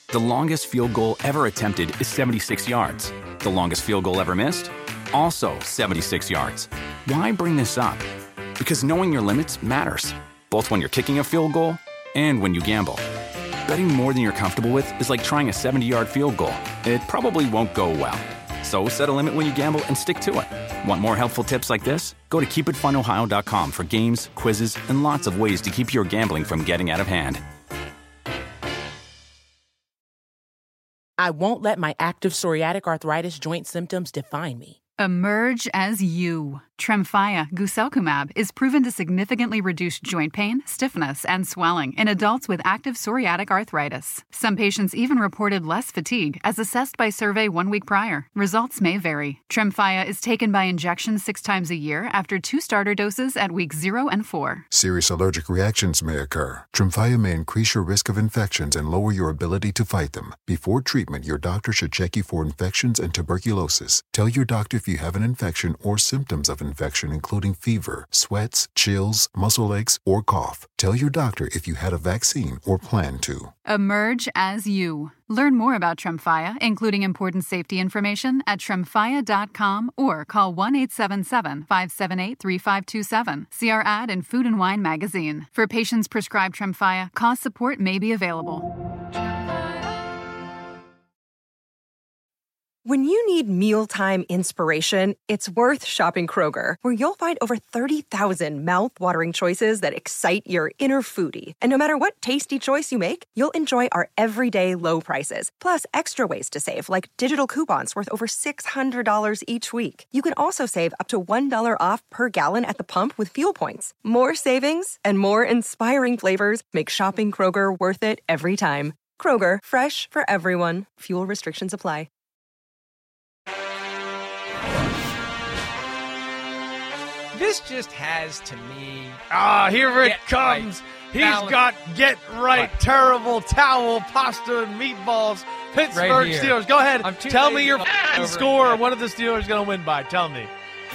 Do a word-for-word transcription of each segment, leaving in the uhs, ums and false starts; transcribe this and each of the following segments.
The longest field goal ever attempted is seventy-six yards. The longest field goal ever missed? Also seventy-six yards. Why bring this up? Because knowing your limits matters, both when you're kicking a field goal and when you gamble. Betting more than you're comfortable with is like trying a seventy-yard field goal. It probably won't go well. So set a limit when you gamble and stick to it. Want more helpful tips like this? Go to keep it fun ohio dot com for games, quizzes, and lots of ways to keep your gambling from getting out of hand. I won't let my active psoriatic arthritis joint symptoms define me. Emerge as you. Tremfya guselkumab is proven to significantly reduce joint pain, stiffness, and swelling in adults with active psoriatic arthritis. Some patients even reported less fatigue as assessed by survey one week prior. Results may vary. Tremfya is taken by injection six times a year after two starter doses at weeks zero and four. Serious allergic reactions may occur. Tremfya may increase your risk of infections and lower your ability to fight them. Before treatment, your doctor should check you for infections and tuberculosis. Tell your doctor if you have an infection or symptoms of infection, including fever, sweats, chills, muscle aches, or cough. Tell your doctor if you had a vaccine or plan to. Emerge as you. Learn more about Tremfya, including important safety information, at tremfya dot com or call one eight seven seven, five seven eight, three five two seven. See our ad in Food and Wine magazine. For patients prescribed Tremfya, cost support may be available. When you need mealtime inspiration, it's worth shopping Kroger, where you'll find over thirty thousand mouth-watering choices that excite your inner foodie. And no matter what tasty choice you make, you'll enjoy our everyday low prices, plus extra ways to save, like digital coupons worth over six hundred dollars each week. You can also save up to one dollar off per gallon at the pump with fuel points. More savings and more inspiring flavors make shopping Kroger worth it every time. Kroger, fresh for everyone. Fuel restrictions apply. This just has, to me... Ah, here it Get comes. Right. He's Balance. got get right, What? terrible towel, pasta, and meatballs. Pittsburgh Right here. Steelers. Go ahead. I'm too Tell lazy me your to look f***ing over score. it. What are the Steelers going to win by? Tell me.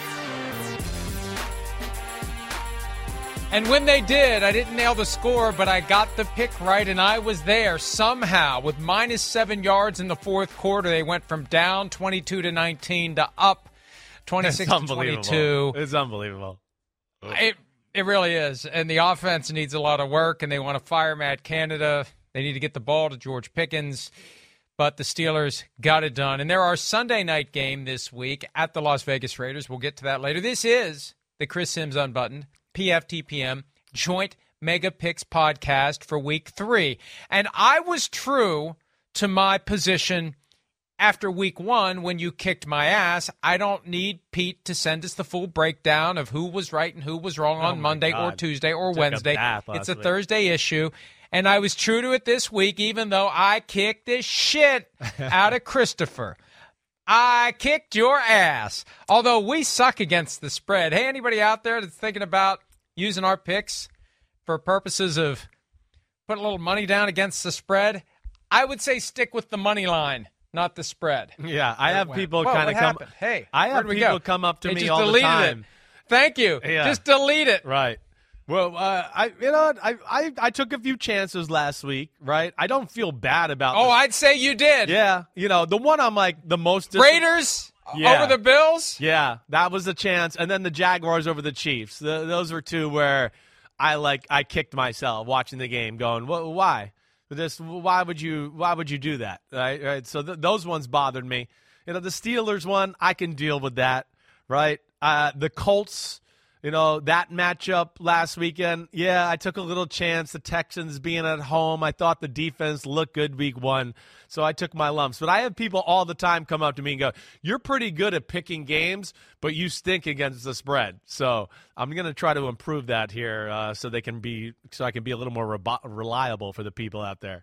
And when they did, I didn't nail the score, but I got the pick right, and I was there somehow. With minus seven yards in the fourth quarter, they went from down twenty-two to nineteen to up twenty-six to twenty-two. It's unbelievable. It it really is. And the offense needs a lot of work, and they want to fire Matt Canada. They need to get the ball to George Pickens. But the Steelers got it done. And there are Sunday night game this week at the Las Vegas Raiders. We'll get to that later. This is the Chris Sims Unbuttoned, P F T P M, joint Mega Picks podcast for week three. And I was true to my position after week one, when you kicked my ass. I don't need Pete to send us the full breakdown of who was right and who was wrong Oh on Monday God. or Tuesday or Took a Wednesday. bath last It's a week. Thursday issue. And I was true to it this week, even though I kicked the shit out of Christopher. I kicked your ass. Although we suck against the spread. Hey, anybody out there that's thinking about using our picks for purposes of putting a little money down against the spread? I would say stick with the money line, not the spread. Yeah, I have people Whoa, kind what of come. happened? Hey, I have where'd we people go? come up to They me just all the deleted time. It. Thank you. Yeah. Just delete it. Right. Well, uh, I you know I, I I took a few chances last week. Right. I don't feel bad about. Oh, this. I'd say you did. Yeah. You know the one I'm like the most dis- Raiders Yeah. over the Bills. Yeah, that was a chance, and then the Jaguars over the Chiefs. The, those were two where I like I kicked myself watching the game, going, well, "Why? This? Why would you? Why would you do that?" Right? right? So th- those ones bothered me. You know, the Steelers one, I can deal with that. Right? Uh, the Colts. You know, that matchup last weekend, yeah, I took a little chance. The Texans being at home, I thought the defense looked good week one, so I took my lumps. But I have people all the time come up to me and go, you're pretty good at picking games, but you stink against the spread. So I'm going to try to improve that here uh, so they can be, so I can be a little more re- reliable for the people out there.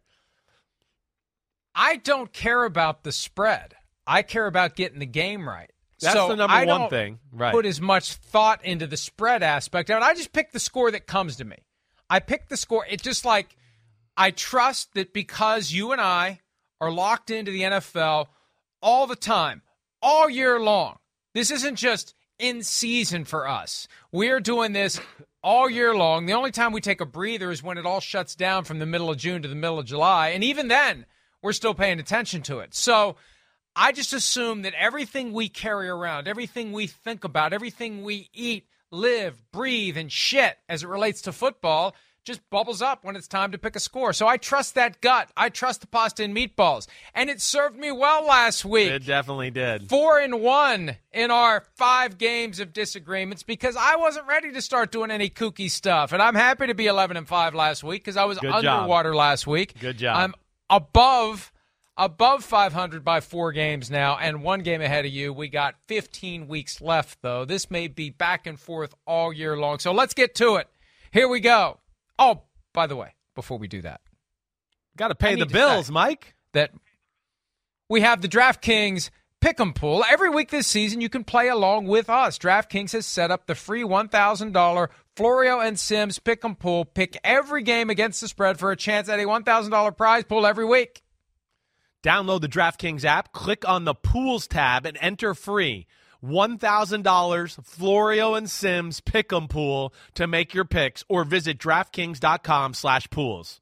I don't care about the spread. I care about getting the game right. That's so the number I one don't thing. Right. put as much thought into the spread aspect of it. I just pick the score that comes to me. I pick the score. It's just like I trust that because you and I are locked into the N F L all the time, all year long. This isn't just in season for us. We're doing this all year long. The only time we take a breather is when it all shuts down from the middle of June to the middle of July. And even then, we're still paying attention to it. So I just assume that everything we carry around, everything we think about, everything we eat, live, breathe, and shit as it relates to football just bubbles up when it's time to pick a score. So I trust that gut. I trust the pasta and meatballs. And it served me well last week. It definitely did. Four and one in our five games of disagreements because I wasn't ready to start doing any kooky stuff. And I'm happy to be eleven and five last week because I was Good underwater job. last week. Good job. I'm above above five hundred by four games now and one game ahead of you. We got fifteen weeks left, though. This may be back and forth all year long. So let's get to it. Here we go. Oh, by the way, before we do that, got to pay the bills, Mike. That we have the DraftKings Pick'em Pool. Every week this season, you can play along with us. DraftKings has set up the free one thousand dollars Florio and Sims Pick'em Pool. Pick every game against the spread for a chance at a one thousand dollars prize pool every week. Download the DraftKings app, click on the Pools tab, and enter free one thousand dollars Florio and Sims Pick'em Pool to make your picks, or visit DraftKings.com slash pools.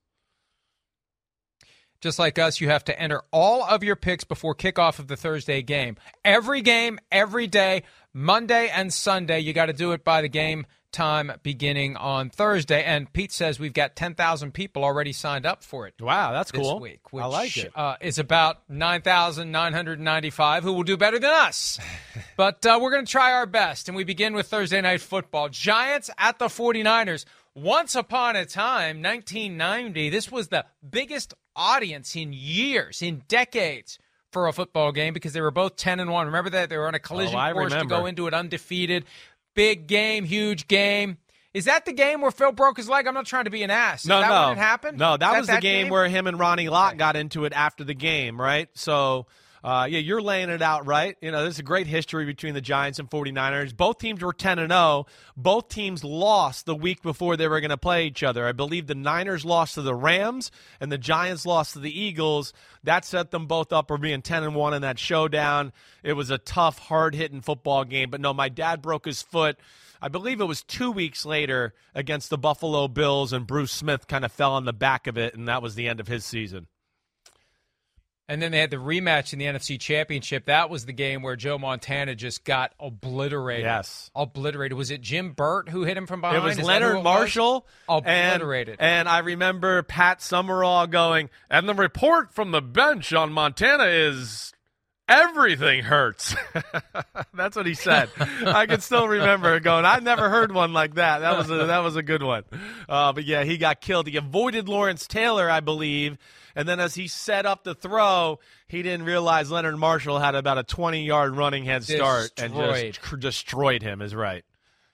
Just like us, you have to enter all of your picks before kickoff of the Thursday game. Every game, every day, Monday and Sunday, you got to do it by the game time beginning on Thursday. And Pete says we've got ten thousand people already signed up for it. Wow, that's this cool. Week, which, I like it. Uh, is about nine thousand nine hundred ninety-five who will do better than us. But uh, we're going to try our best. And we begin with Thursday Night Football. Giants at the forty-niners. Once upon a time, nineteen ninety, this was the biggest audience in years, in decades, for a football game because they were both ten and one. Remember that? They were on a collision oh, course remember. to go into it undefeated. Big game, huge game. Is that the game where Phil broke his leg? I'm not trying to be an ass. Is no, that no. when it happened? No, that Is was that the that game, game where him and Ronnie Lott okay. got into it after the game, right? So, uh, yeah, you're laying it out right. You know, there's a great history between the Giants and forty-niners. Both teams were ten and oh. Both teams lost the week before they were going to play each other. I believe the Niners lost to the Rams and the Giants lost to the Eagles. That set them both up for being ten and one in that showdown. It was a tough, hard-hitting football game. But no, my dad broke his foot. I believe it was two weeks later against the Buffalo Bills, and Bruce Smith kind of fell on the back of it, and that was the end of his season. And then they had the rematch in the N F C Championship. That was the game where Joe Montana just got obliterated. Yes. Obliterated. Was it Jim Burt who hit him from behind? It was Is Leonard it Marshall. Was? Obliterated. And, and I remember Pat Summerall going, and the report from the bench on Montana is everything hurts. That's what he said. I can still remember it going, I never heard one like that. That was a, that was a good one. Uh, but, yeah, he got killed. He avoided Lawrence Taylor, I believe. And then as he set up the throw, he didn't realize Leonard Marshall had about a twenty-yard running head start Destroyed. and just cr- destroyed him, is right.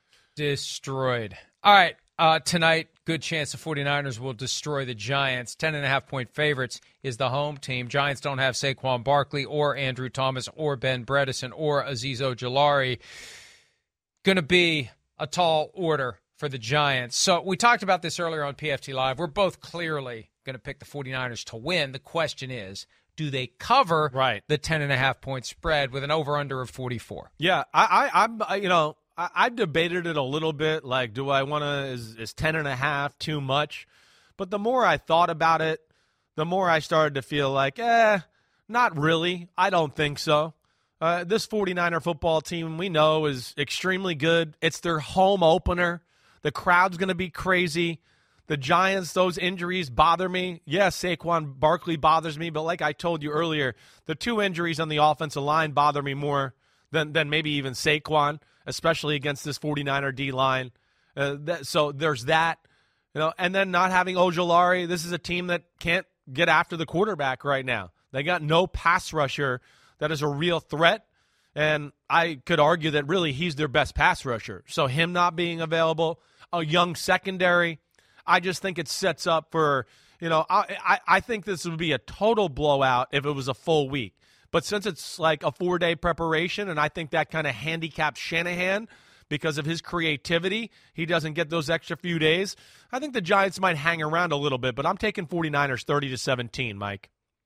Destroyed. All right, uh, tonight, good chance the forty-niners will destroy the Giants. Ten and a half point favorites is the home team. Giants don't have Saquon Barkley or Andrew Thomas or Ben Bredesen or Azeez Ojulari. Going to be a tall order for the Giants. So we talked about this earlier on P F T Live. We're both clearly going to pick the forty-niners to win. The question is, do they cover right. the ten and a half point spread with an over-under of forty-four? Yeah, I, I, I'm, I, you know, I, I've debated it a little bit. Like, do I want to, is, is ten and a half too much? But the more I thought about it, the more I started to feel like, eh, not really. I don't think so. Uh, this forty-niner football team we know is extremely good. It's their home opener. The crowd's going to be crazy. The Giants, those injuries bother me. Yes, Saquon Barkley bothers me, but like I told you earlier, the two injuries on the offensive line bother me more than, than maybe even Saquon, especially against this forty-niner D-line. Uh, that, so there's that. You know, and then not having Ojulari. This is a team that can't get after the quarterback right now. They got no pass rusher that is a real threat, and I could argue that really he's their best pass rusher. So him not being available, a young secondary, I just think it sets up for, you know, I, I I think this would be a total blowout if it was a full week. But since it's like a four-day preparation, and I think that kind of handicaps Shanahan because of his creativity, he doesn't get those extra few days, I think the Giants might hang around a little bit. But I'm taking forty-niners thirty to seventeen, Mike.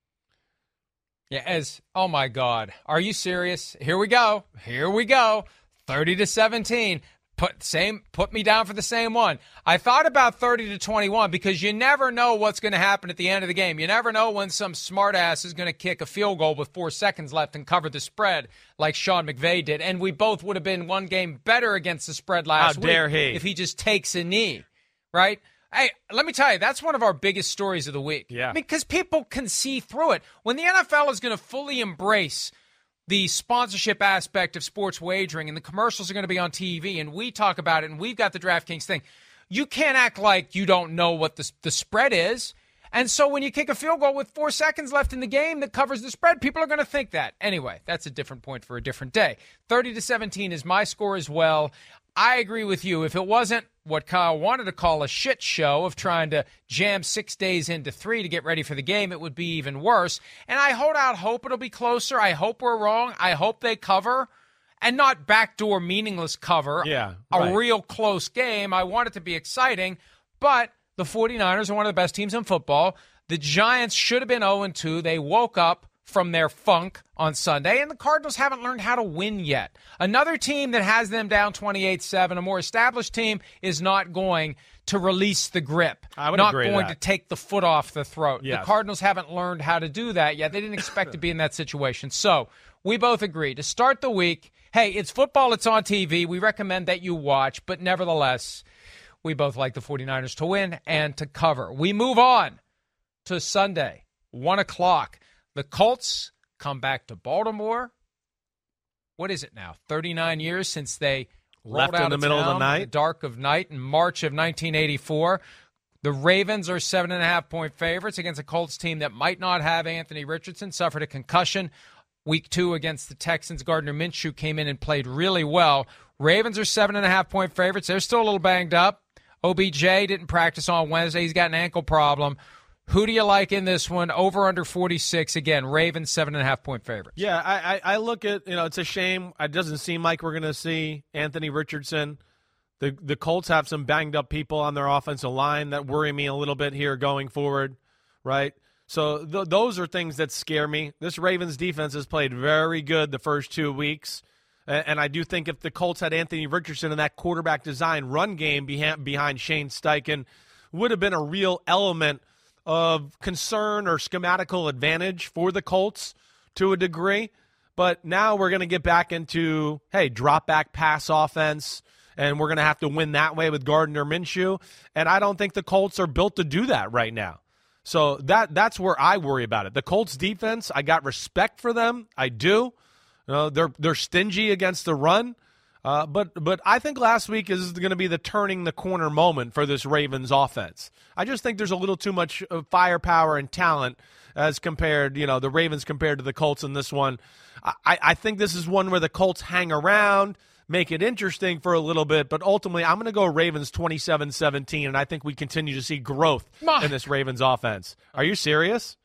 Yeah, as, oh my God, are you serious? Here we go. Here we go. thirty to seventeen. Put same put me down for the same one. I thought about thirty to twenty-one because you never know what's going to happen at the end of the game. You never know when some smartass is going to kick a field goal with four seconds left and cover the spread like Sean McVay did. And we both would have been one game better against the spread last How dare week he. if he just takes a knee, right? Hey, let me tell you, that's one of our biggest stories of the week. Yeah. Because people can see through it. When the N F L is going to fully embrace the sponsorship aspect of sports wagering and the commercials are going to be on T V and we talk about it and we've got the DraftKings thing, you can't act like you don't know what the, the spread is. And so when you kick a field goal with four seconds left in the game that covers the spread, people are going to think that. Anyway, that's a different point for a different day. thirty to seventeen is my score as well. I agree with you. If it wasn't what Kyle wanted to call a shit show of trying to jam six days into three to get ready for the game, it would be even worse. And I hold out hope it'll be closer. I hope we're wrong. I hope they cover, and not backdoor meaningless cover. Yeah, a right. real close game. I want it to be exciting, but the 49ers are one of the best teams in football. The Giants should have been oh and two. They woke up from their funk on Sunday, and the Cardinals haven't learned how to win yet. Another team that has them down twenty-eight seven, a more established team, is not going to release the grip. I would not agree going to to take the foot off the throat. Yes. The Cardinals haven't learned how to do that yet. They didn't expect to be in that situation. So we both agree to start the week, hey, it's football, it's on T V. We recommend that you watch, but nevertheless, we both like the 49ers to win and to cover. We move on to Sunday, one o'clock. The Colts come back to Baltimore. What is it now? thirty-nine years since they rolled Left out in the middle of the town night. in the dark of night in March of nineteen eighty-four. The Ravens are seven and a half point favorites against a Colts team that might not have Anthony Richardson, suffered a concussion. Week two against the Texans, Gardner Minshew came in and played really well. Ravens are seven and a half point favorites. They're still a little banged up. O B J didn't practice on Wednesday. He's got an ankle problem. Who do you like in this one? Over under forty-six. Again, Ravens seven and a half point favorites. Yeah, I, I, I look at, you know, it's a shame. It doesn't seem like we're going to see Anthony Richardson. The the Colts have some banged up people on their offensive line that worry me a little bit here going forward, right? So th- those are things that scare me. This Ravens defense has played very good the first two weeks. And, and I do think if the Colts had Anthony Richardson in that quarterback design run game behind, behind Shane Steichen, would have been a real element of concern or schematical advantage for the Colts to a degree. But now we're going to get back into, hey, drop back pass offense, and we're going to have to win that way with Gardner Minshew. And I don't think the Colts are built to do that right now. So that that's where I worry about it. The Colts defense, I got respect for them. I do. You know, they're they're stingy against the run. Uh, but but I think last week is going to be the turning the corner moment for this Ravens offense. I just think there's a little too much firepower and talent as compared, you know, the Ravens compared to the Colts in this one. I, I think this is one where the Colts hang around, make it interesting for a little bit, but ultimately I'm going to go Ravens twenty-seven seventeen, and I think we continue to see growth in this Ravens offense. Are you serious?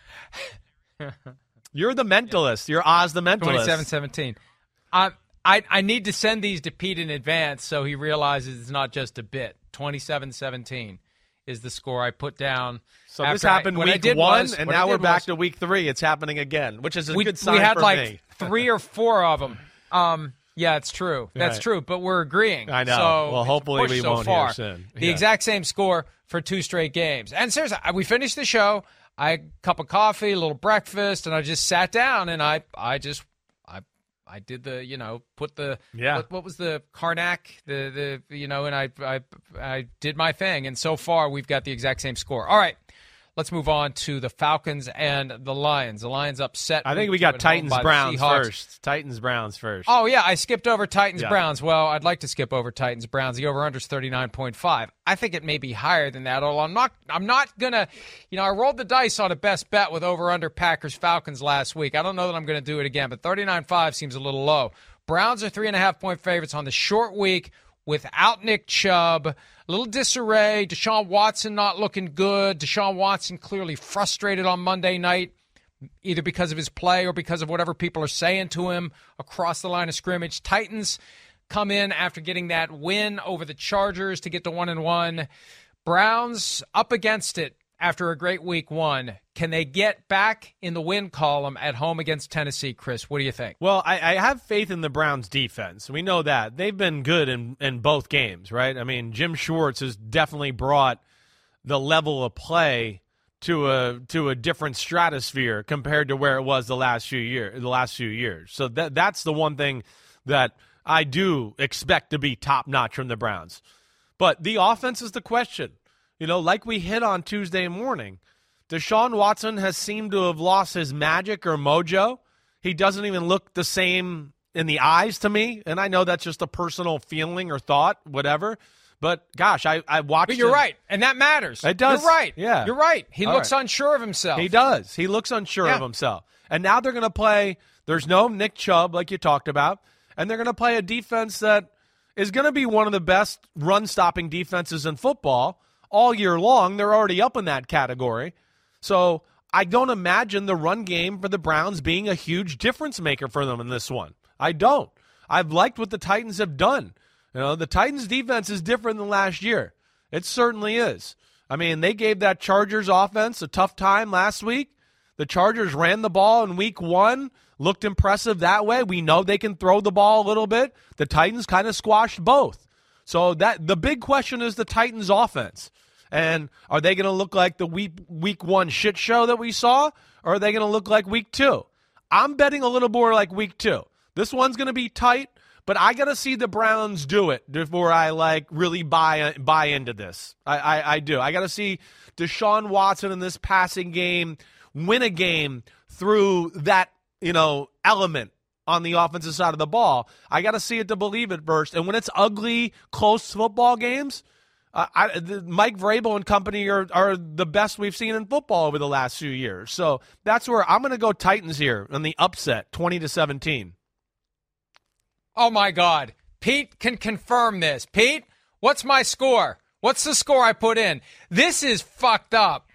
You're the mentalist. You're Oz the mentalist. twenty-seven seventeen. I, I I need to send these to Pete in advance so he realizes it's not just a bit. twenty-seven seventeen is the score I put down. So this happened I, week one, was, and now we're back was, to week three. It's happening again, which is a we, good sign we had for like me. three or four of them. Um, yeah, it's true. That's Right. true, but we're agreeing. I know. So Well, it's hopefully pushed we so won't hear far. soon. The Yeah. exact same score for two straight games. And seriously, we finished the show. I had a cup of coffee, a little breakfast, and I just sat down and I, I just I I did the, you know, put the Yeah. what, what was the Karnak, the the you know, and I I I did my thing, and so far we've got the exact same score. All right. Let's move on to the Falcons and the Lions. The Lions upset. I think week we two got at home Titans by the Browns Seahawks. first. Titans Browns first. Oh, yeah, I skipped over Titans Yeah. Browns. Well, I'd like to skip over Titans Browns. The over-under is thirty-nine point five. I think it may be higher than that, although I'm not I'm not going to, you know, I rolled the dice on a best bet with over-under Packers Falcons last week. I don't know that I'm going to do it again, but thirty-nine point five seems a little low. Browns are three and a half point favorites on the short week without Nick Chubb. A little disarray. Deshaun Watson not looking good. Deshaun Watson clearly frustrated on Monday night, either because of his play or because of whatever people are saying to him across the line of scrimmage. Titans come in after getting that win over the Chargers to get to one and one. Browns up against it after a great week one. Can they get back in the win column at home against Tennessee, Chris? What do you think? Well, I, I have faith in the Browns' defense. We know that. They've been good in, in both games, right? I mean, Jim Schwartz has definitely brought the level of play to a to a different stratosphere compared to where it was the last few year the last few years. So that that's the one thing that I do expect to be top notch from the Browns. But the offense is the question. You know, like we hit on Tuesday morning, Deshaun Watson has seemed to have lost his magic or mojo. He doesn't even look the same in the eyes to me, and I know that's just a personal feeling or thought, whatever. But, gosh, I, I watched But you're him. right, and that matters. It does. You're right. Yeah. You're right. He All looks right. unsure of himself. He does. He looks unsure Yeah. of himself. And now they're going to play – there's no Nick Chubb, like you talked about, and they're going to play a defense that is going to be one of the best run-stopping defenses in football all year long. They're already up in that category. So I don't imagine the run game for the Browns being a huge difference maker for them in this one. I don't. I've liked what the Titans have done. You know, the Titans' defense is different than last year. It certainly is. I mean, they gave that Chargers offense a tough time last week. The Chargers ran the ball in week one, looked impressive that way. We know they can throw the ball a little bit. The Titans kind of squashed both. So that the big question is the Titans' offense. And are they going to look like the week, week one shit show that we saw, or are they going to look like week two? I'm betting a little more like week two. This one's going to be tight. But I got to see the Browns do it before I, like, really buy buy into this. I, I, I do. I got to see Deshaun Watson in this passing game win a game through that, you know, element on the offensive side of the ball. I got to see it to believe it first. And when it's ugly, close football games, uh, I, the, Mike Vrabel and company are, are the best we've seen in football over the last few years. So that's where I'm going to go Titans here on the upset, twenty to seventeen. Oh, my God. Pete can confirm this. Pete, what's my score? What's the score I put in? This is fucked up.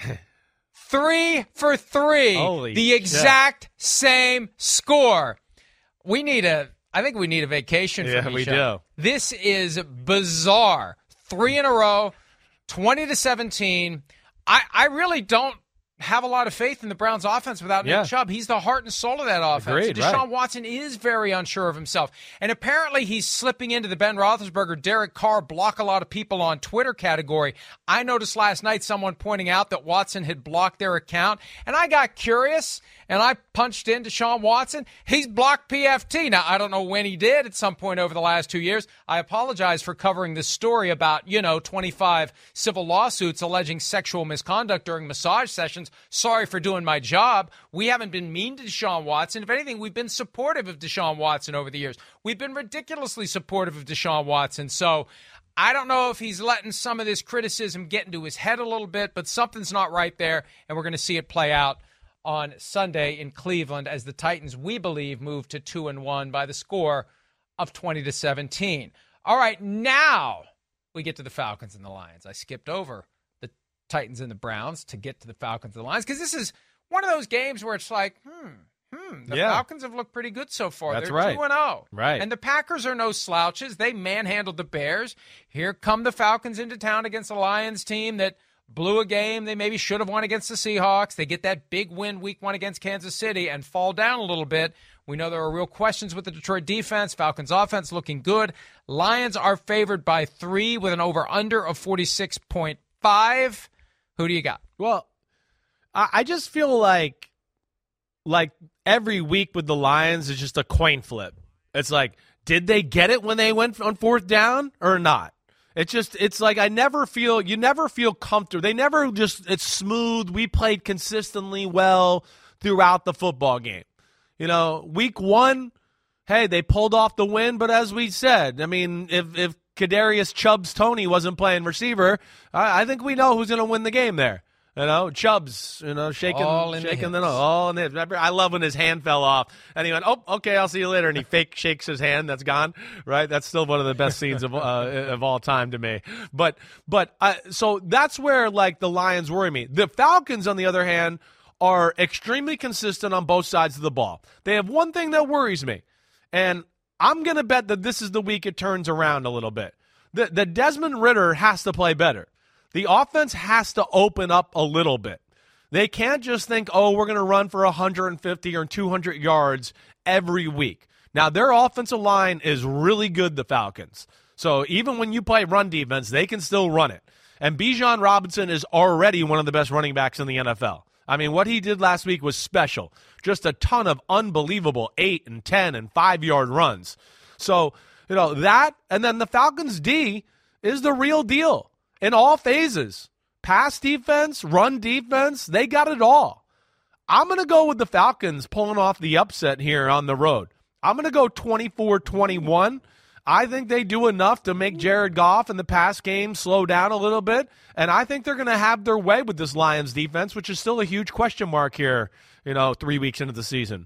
Three for three. Holy the shit. exact same score. We need a, I think we need a vacation from Yeah, each we other. do. This is bizarre. Three in a row, twenty to seventeen. I, I really don't have a lot of faith in the Browns offense without Yeah. Nick Chubb. He's the heart and soul of that offense. Agreed, Deshaun right. Watson is very unsure of himself. And apparently he's slipping into the Ben Roethlisberger, Derek Carr, block a lot of people on Twitter category. I noticed last night someone pointing out that Watson had blocked their account, and I got curious, and I punched in Deshaun Watson. He's blocked P F T. Now, I don't know when he did at some point over the last two years. I apologize for covering this story about, you know, twenty-five civil lawsuits alleging sexual misconduct during massage sessions. Sorry for doing my job. We haven't been mean to Deshaun Watson. If anything, we've been supportive of Deshaun Watson over the years. We've been ridiculously supportive of Deshaun Watson. So I don't know if he's letting some of this criticism get into his head a little bit, but something's not right there, and we're going to see it play out on Sunday in Cleveland as the Titans, we believe, move to two and one by the score of twenty to seventeen. All right, now we get to the Falcons and the Lions. I skipped over the Titans and the Browns to get to the Falcons and the Lions because this is one of those games where it's like, hmm, hmm, the Yeah. Falcons have looked pretty good so far. That's They're right. two and oh. Right. And the Packers are no slouches. They manhandled the Bears. Here come the Falcons into town against the Lions team that blew a game they maybe should have won against the Seahawks. They get that big win week one against Kansas City and fall down a little bit. We know there are real questions with the Detroit defense. Falcons offense looking good. Lions are favored by three with an over-under of forty-six point five. Who do you got? Well, I, I just feel like like every week with the Lions is just a coin flip. It's like, did they get it when they went on fourth down or not? It's just, it's like I never feel, you never feel comfortable. They never just, it's smooth. We played consistently well throughout the football game. You know, week one, hey, they pulled off the win, but as we said, I mean, if if Kadarius Chubbs Tony wasn't playing receiver, I, I think we know who's going to win the game there. You know, Chubbs, you know, shaking, All in the shaking the hips. nose, all in the hips. Remember, I love when his hand fell off, and he went, "Oh, okay, I'll see you later," and he fake shakes his hand. That's gone, right? That's still one of the best scenes of uh, of all time to me. But, but, uh, so that's where like the Lions worry me. The Falcons, on the other hand, are extremely consistent on both sides of the ball. They have one thing that worries me, and I'm gonna bet that this is the week it turns around a little bit. The the Desmond Ridder has to play better. the offense has to open up a little bit. They can't just think, oh, we're going to run for one hundred fifty or two hundred yards every week. Now, their offensive line is really good, the Falcons. So even when you play run defense, they can still run it. And Bijan Robinson is already one of the best running backs in the N F L. I mean, what he did last week was special. Just a ton of unbelievable eight and ten and five-yard runs. So, you know, that, and then the Falcons' D is the real deal in all phases. Pass defense, run defense, they got it all. I'm going to go with the Falcons pulling off the upset here on the road. I'm going to go twenty-four twenty-one. I think they do enough to make Jared Goff in the pass game slow down a little bit, and I think they're going to have their way with this Lions defense, which is still a huge question mark here, you know, three weeks into the season.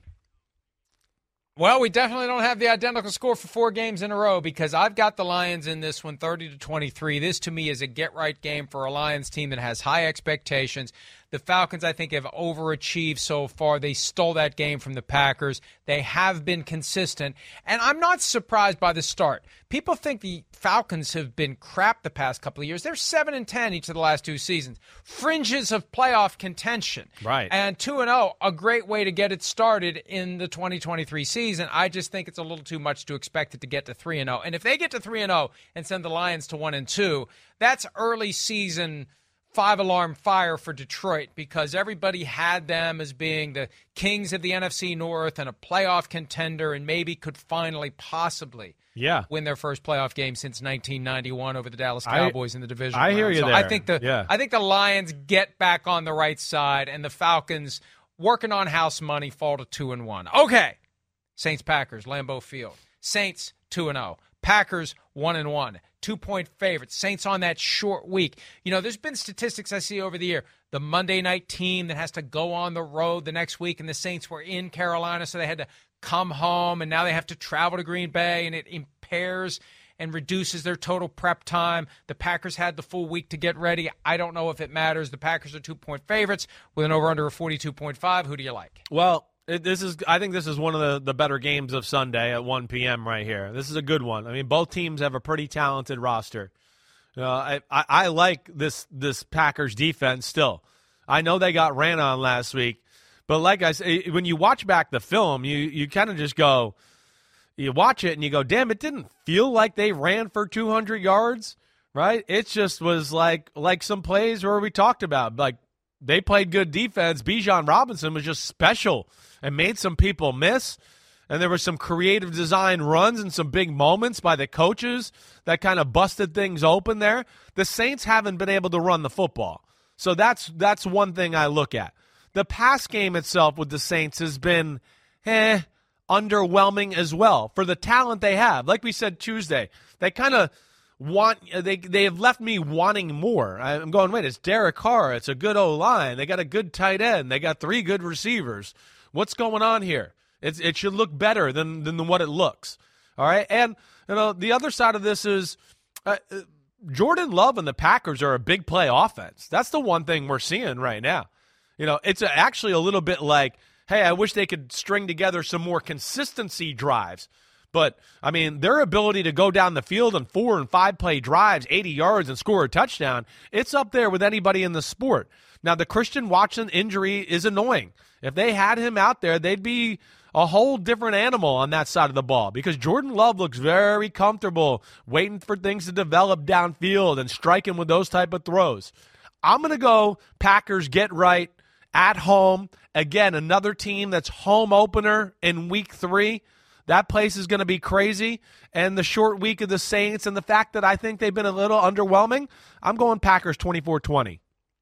Well, we definitely don't have the identical score for four games in a row because I've got the Lions in this one, thirty to twenty-three. This, to me, is a get-right game for a Lions team that has high expectations. The Falcons, I think, have overachieved so far. They stole that game from the Packers. They have been consistent, and I'm not surprised by the start. People think the Falcons have been crap the past couple of years. They're seven and ten each of the last two seasons. Fringes of playoff contention. Right. And two and oh, a great way to get it started in the twenty twenty-three season. I just think it's a little too much to expect it to get to three and oh. And if they get to three and oh and send the Lions to one and two, that's early season five-alarm fire for Detroit because everybody had them as being the kings of the N F C North and a playoff contender and maybe could finally possibly yeah. win their first playoff game since nineteen ninety-one over the Dallas Cowboys I, in the division. I hear you so there. I think the yeah. I think the Lions get back on the right side and the Falcons working on house money fall to two and one. Okay. Saints-Packers, Lambeau Field. Saints two and oh. Packers one and one. Two-point favorites. Saints on that short week. You know, there's been statistics I see over the year. The Monday night team that has to go on the road the next week, and the Saints were in Carolina, so they had to come home, and now they have to travel to Green Bay, and it impairs and reduces their total prep time. The Packers had the full week to get ready. I don't know if it matters. The Packers are two-point favorites with an over-under of forty-two point five. Who do you like? Well, It, this is. I think this is one of the, the better games of Sunday at one p.m. right here. This is a good one. I mean, both teams have a pretty talented roster. Uh, I, I, I like this this Packers defense still. I know they got ran on last week, but like I said, when you watch back the film, you, you kind of just go, you watch it and you go, damn, it didn't feel like they ran for two hundred yards, right? It just was like like some plays where we talked about, like they played good defense. Bijan Robinson was just special and made some people miss. And there were some creative design runs and some big moments by the coaches that kind of busted things open there. The Saints haven't been able to run the football. So that's that's one thing I look at. The pass game itself with the Saints has been eh, underwhelming as well for the talent they have. Like we said Tuesday, they kind of want they they have left me wanting more. I'm going, wait, it's Derek Carr. It's a good O-line. They got a good tight end. They got three good receivers. What's going on here? It's, it should look better than, than what it looks. All right? And, you know, the other side of this is uh, Jordan Love and the Packers are a big play offense. That's the one thing we're seeing right now. You know, it's a, actually a little bit like, hey, I wish they could string together some more consistency drives. But, I mean, their ability to go down the field on four- and five-play drives, eighty yards, and score a touchdown, it's up there with anybody in the sport. Now, the Christian Watson injury is annoying. If they had him out there, they'd be a whole different animal on that side of the ball because Jordan Love looks very comfortable waiting for things to develop downfield and striking with those type of throws. I'm going to go Packers get right at home. Again, another team that's home opener in week three. That place is going to be crazy. And the short week of the Saints and the fact that I think they've been a little underwhelming, I'm going Packers twenty-four twenty.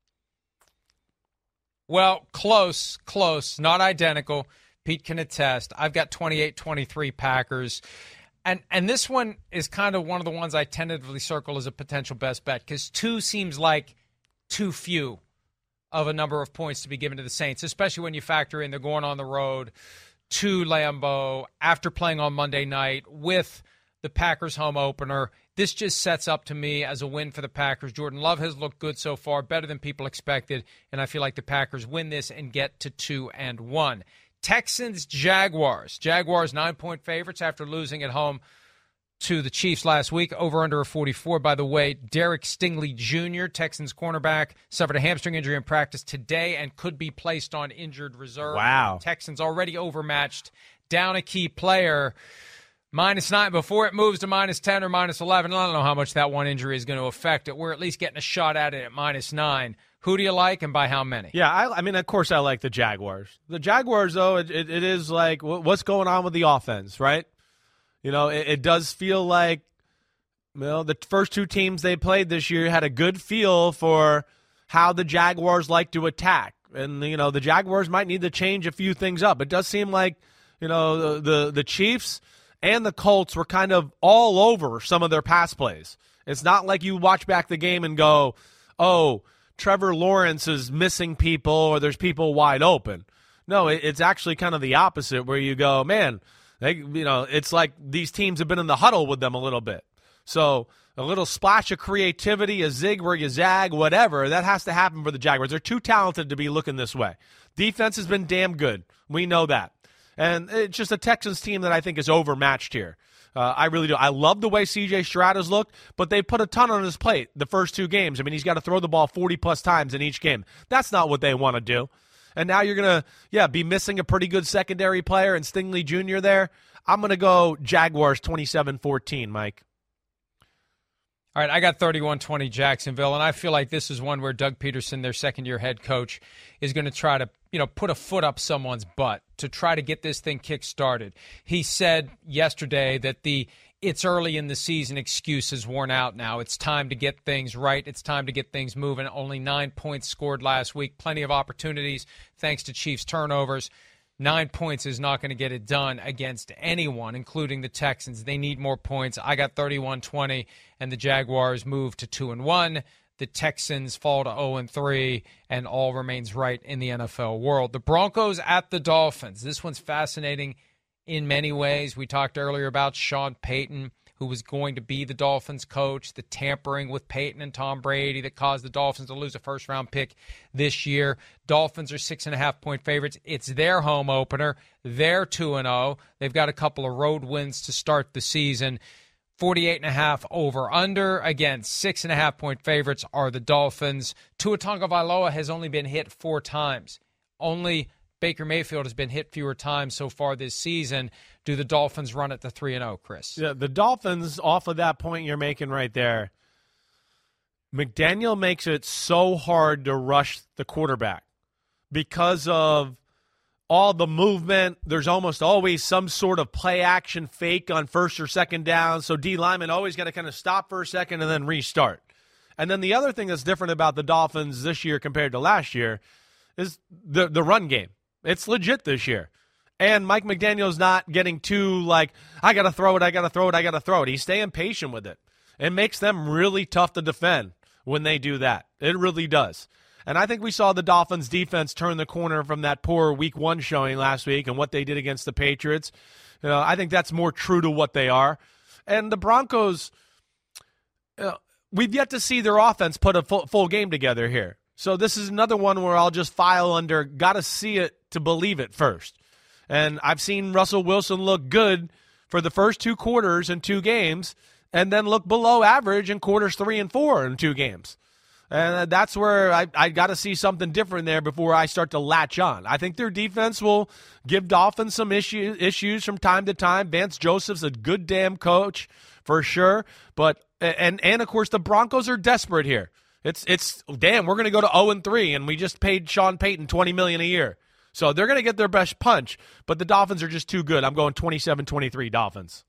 Well, close, close, not identical. Pete can attest. I've got twenty-eight twenty-three Packers. And and this one is kind of one of the ones I tentatively circle as a potential best bet because two seems like too few of a number of points to be given to the Saints, especially when you factor in they're going on the road to Lambeau after playing on Monday night with the Packers home opener. This just sets up to me as a win for the Packers. Jordan Love has looked good so far, better than people expected, and I feel like the Packers win this and get to two and one. Texans, Jaguars. Jaguars nine-point favorites after losing at home to the Chiefs last week, over under a forty-four. By the way, Derek Stingley Junior, Texans cornerback, suffered a hamstring injury in practice today and could be placed on injured reserve. Wow. Texans already overmatched, down a key player. Minus nine before it moves to minus ten or minus eleven. I don't know how much that one injury is going to affect it. We're at least getting a shot at it at minus nine. Who do you like and by how many? Yeah, I, I mean, of course I like the Jaguars. The Jaguars, though, it, it, it is like what's going on with the offense, right? You know, it, it does feel like, you know, the first two teams they played this year had a good feel for how the Jaguars like to attack. And, you know, the Jaguars might need to change a few things up. It does seem like, you know, the the, the Chiefs and the Colts were kind of all over some of their pass plays. It's not like you watch back the game and go, oh, Trevor Lawrence is missing people or there's people wide open. No, it, it's actually kind of the opposite where you go, man, they, you know, it's like these teams have been in the huddle with them a little bit. So a little splash of creativity, a zig where you zag, whatever, that has to happen for the Jaguars. They're too talented to be looking this way. Defense has been damn good. We know that. And it's just a Texans team that I think is overmatched here. Uh, I really do. I love the way C J Stroud has looked, but they put a ton on his plate the first two games. I mean, he's got to throw the ball forty-plus times in each game. That's not what they want to do. And now you're going to, yeah, be missing a pretty good secondary player and Stingley Junior there. I'm going to go Jaguars twenty-seven fourteen, Mike. All right, I got thirty-one twenty Jacksonville, and I feel like this is one where Doug Peterson, their second-year head coach, is going to try to, you know, put a foot up someone's butt to try to get this thing kick-started. He said yesterday that the it's early in the season excuse is worn out now. It's time to get things right. It's time to get things moving. Only nine points scored last week. Plenty of opportunities thanks to Chiefs turnovers. Nine points is not going to get it done against anyone, including the Texans. They need more points. I got thirty-one twenty, and the Jaguars move to two and one. The Texans fall to oh and three, and all remains right in the N F L world. The Broncos at the Dolphins. This one's fascinating in many ways. We talked earlier about Sean Payton, who was going to be the Dolphins coach, the tampering with Peyton and Tom Brady that caused the Dolphins to lose a first-round pick this year. Dolphins are six-and-a-half-point favorites. It's their home opener. They're two and oh. They've got a couple of road wins to start the season. forty-eight and a half over-under. Again, six-and-a-half-point favorites are the Dolphins. Tua Tagovailoa has only been hit four times. Only Baker Mayfield has been hit fewer times so far this season. Do the Dolphins run it to three and oh, Chris? Yeah, the Dolphins, off of that point you're making right there, McDaniel makes it so hard to rush the quarterback because of all the movement. There's almost always some sort of play-action fake on first or second down, so D linemen always got to kind of stop for a second and then restart. And then the other thing that's different about the Dolphins this year compared to last year is the the run game. It's legit this year. And Mike McDaniel's not getting too like, I got to throw it, I got to throw it, I got to throw it. He's staying patient with it. It makes them really tough to defend when they do that. It really does. And I think we saw the Dolphins defense turn the corner from that poor week one showing last week and what they did against the Patriots. You know, I think that's more true to what they are. And the Broncos, you know, we've yet to see their offense put a full, full game together here. So this is another one where I'll just file under, got to see it to believe it first. And I've seen Russell Wilson look good for the first two quarters in two games and then look below average in quarters three and four in two games. And that's where I, I got to see something different there before I start to latch on. I think their defense will give Dolphins some issue, issues from time to time. Vance Joseph's a good damn coach for sure. But and, and of course, the Broncos are desperate here. It's, it's damn, we're going to go to oh and three, and we just paid Sean Payton twenty million dollars a year. So they're going to get their best punch, but the Dolphins are just too good. I'm going twenty-seven twenty-three Dolphins.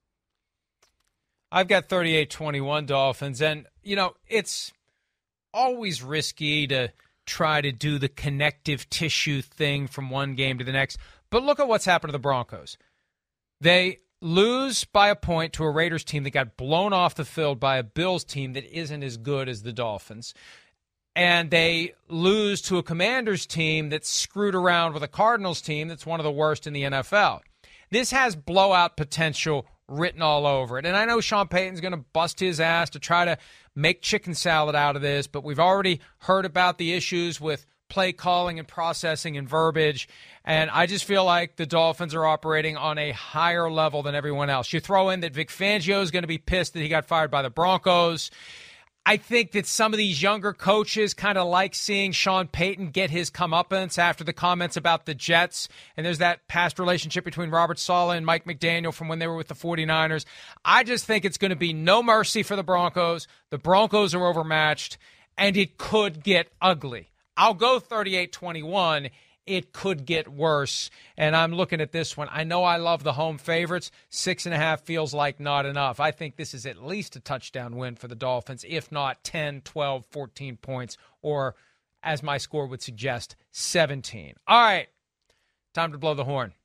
I've got thirty-eight twenty-one Dolphins, and, you know, it's always risky to try to do the connective tissue thing from one game to the next. But look at what's happened to the Broncos. They lose by a point to a Raiders team that got blown off the field by a Bills team that isn't as good as the Dolphins. And they lose to a Commanders team that's screwed around with a Cardinals team that's one of the worst in the N F L. This has blowout potential written all over it. And I know Sean Payton's going to bust his ass to try to make chicken salad out of this, but we've already heard about the issues with play calling and processing and verbiage. And I just feel like the Dolphins are operating on a higher level than everyone else. You throw in that Vic Fangio is going to be pissed that he got fired by the Broncos. I think that some of these younger coaches kind of like seeing Sean Payton get his comeuppance after the comments about the Jets. And there's that past relationship between Robert Saleh and Mike McDaniel from when they were with the 49ers. I just think it's going to be no mercy for the Broncos. The Broncos are overmatched, and it could get ugly. I'll go thirty-eight twenty-one. It could get worse. And I'm looking at this one. I know I love the home favorites. Six and a half feels like not enough. I think this is at least a touchdown win for the Dolphins, if not ten, twelve, fourteen points, or as my score would suggest, seventeen. All right. Time to blow the horn.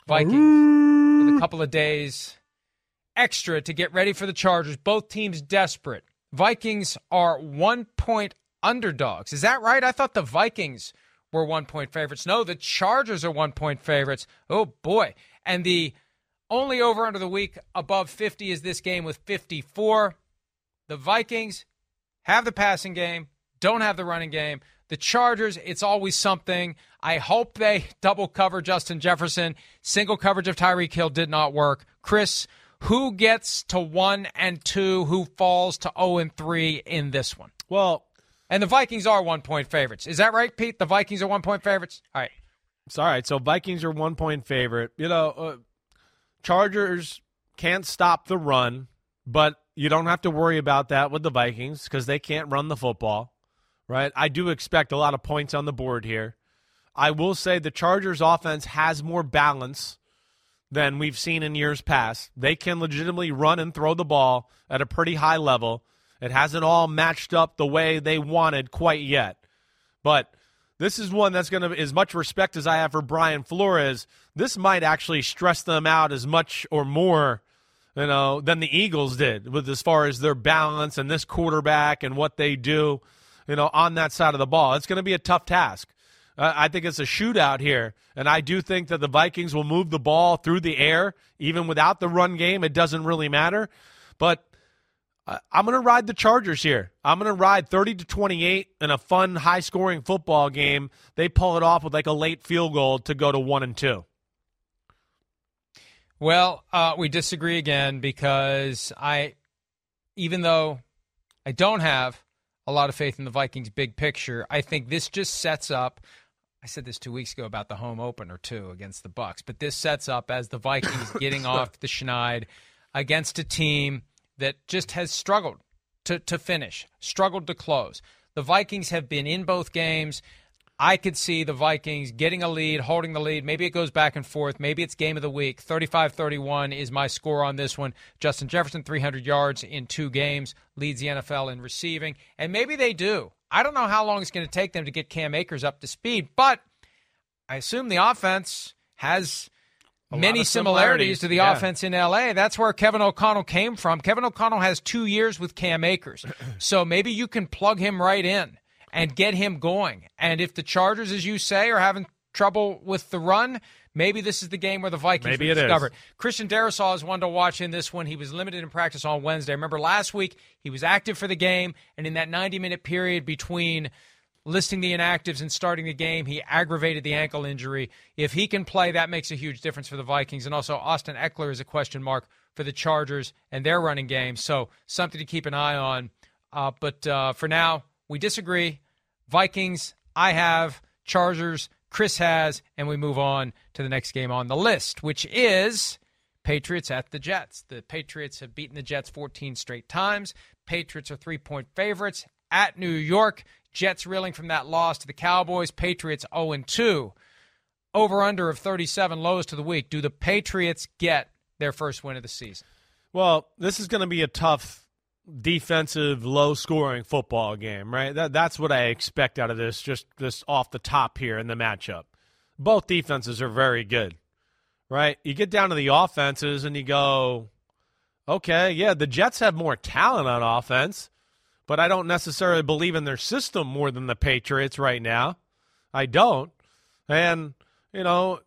Vikings with a couple of days extra to get ready for the Chargers. Both teams desperate. Vikings are one-point underdogs. Is that right? I thought the Vikings were one-point favorites. No, the Chargers are one-point favorites. Oh, boy. And the only over-under the week above fifty is this game with fifty-four. The Vikings have the passing game, don't have the running game. The Chargers, it's always something. I hope they double cover Justin Jefferson. Single coverage of Tyreek Hill did not work. Chris, who gets to one and two? Who falls to oh and three in this one? Well, and the Vikings are one-point favorites. Is that right, Pete? The Vikings are one-point favorites? All right. It's all right. So Vikings are one-point favorite. You know, uh, Chargers can't stop the run, but you don't have to worry about that with the Vikings because they can't run the football, right? I do expect a lot of points on the board here. I will say the Chargers' offense has more balance than we've seen in years past. They can legitimately run and throw the ball at a pretty high level. It hasn't all matched up the way they wanted quite yet. But this is one that's going to, as much respect as I have for Brian Flores, this might actually stress them out as much or more, you know, than the Eagles did with as far as their balance and this quarterback and what they do, you know, on that side of the ball. It's going to be a tough task. Uh, I think it's a shootout here, and I do think that the Vikings will move the ball through the air, even without the run game. It doesn't really matter. But I'm going to ride the Chargers here. I'm going to ride thirty to twenty-eight in a fun, high-scoring football game. They pull it off with like a late field goal to go to one and two. Well, uh, we disagree again because I, even though I don't have a lot of faith in the Vikings' big picture, I think this just sets up. I said this two weeks ago about the home opener too against the Bucs, but this sets up as the Vikings getting off the schneid against a team that just has struggled to, to finish, struggled to close. The Vikings have been in both games. I could see the Vikings getting a lead, holding the lead. Maybe it goes back and forth. Maybe it's game of the week. thirty-five thirty-one is my score on this one. Justin Jefferson, three hundred yards in two games, leads the N F L in receiving. And maybe they do. I don't know how long it's going to take them to get Cam Akers up to speed, but I assume the offense has many similarities, similarities to the yeah. offense in L A. That's where Kevin O'Connell came from. Kevin O'Connell has two years with Cam Akers. So maybe you can plug him right in and get him going. And if the Chargers, as you say, are having trouble with the run, maybe this is the game where the Vikings maybe rediscover it. Is. Christian Darrisaw is one to watch in this one. He was limited in practice on Wednesday. Remember last week he was active for the game, and in that ninety-minute period between listing the inactives and starting the game, he aggravated the ankle injury. If he can play, that makes a huge difference for the Vikings. And also Austin Eckler is a question mark for the Chargers and their running game. So something to keep an eye on. Uh, but uh, for now, we disagree. Vikings, I have. Chargers, Chris has. And we move on to the next game on the list, which is Patriots at the Jets. The Patriots have beaten the Jets fourteen straight times. Patriots are three-point favorites at New York. Jets reeling from that loss to the Cowboys. Patriots oh and two. Over-under of thirty-seven lows to the week. Do the Patriots get their first win of the season? Well, this is going to be a tough defensive, low-scoring football game, right? That, that's what I expect out of this, just, just off the top here in the matchup. Both defenses are very good, right? You get down to the offenses and you go, okay, yeah, the Jets have more talent on offense, but I don't necessarily believe in their system more than the Patriots right now. I don't. And, you know,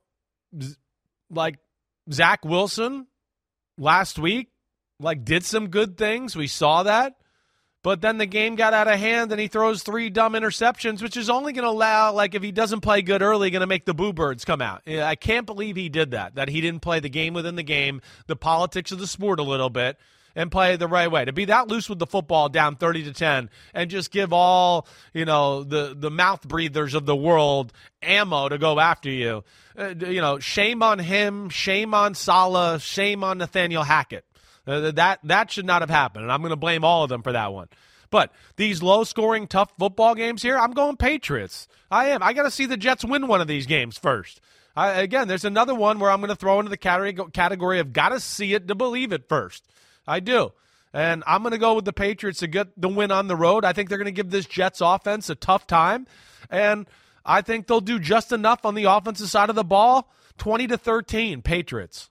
like Zach Wilson last week, like did some good things. We saw that. But then the game got out of hand, and he throws three dumb interceptions, which is only going to allow, like, if he doesn't play good early, going to make the boo birds come out. I can't believe he did that, that he didn't play the game within the game, the politics of the sport a little bit, and play it the right way. To be that loose with the football down thirty to ten and just give all, you know, the, the mouth breathers of the world ammo to go after you. Uh, you know, shame on him, shame on Saleh, shame on Nathaniel Hackett. Uh, that that should not have happened, and I'm going to blame all of them for that one. But these low-scoring, tough football games here, I'm going Patriots. I am. I got to see the Jets win one of these games first. I, again, there's another one where I'm going to throw into the category, category of got to see it to believe it first. I do. And I'm going to go with the Patriots to get the win on the road. I think they're going to give this Jets offense a tough time, and I think they'll do just enough on the offensive side of the ball. twenty to thirteen, Patriots.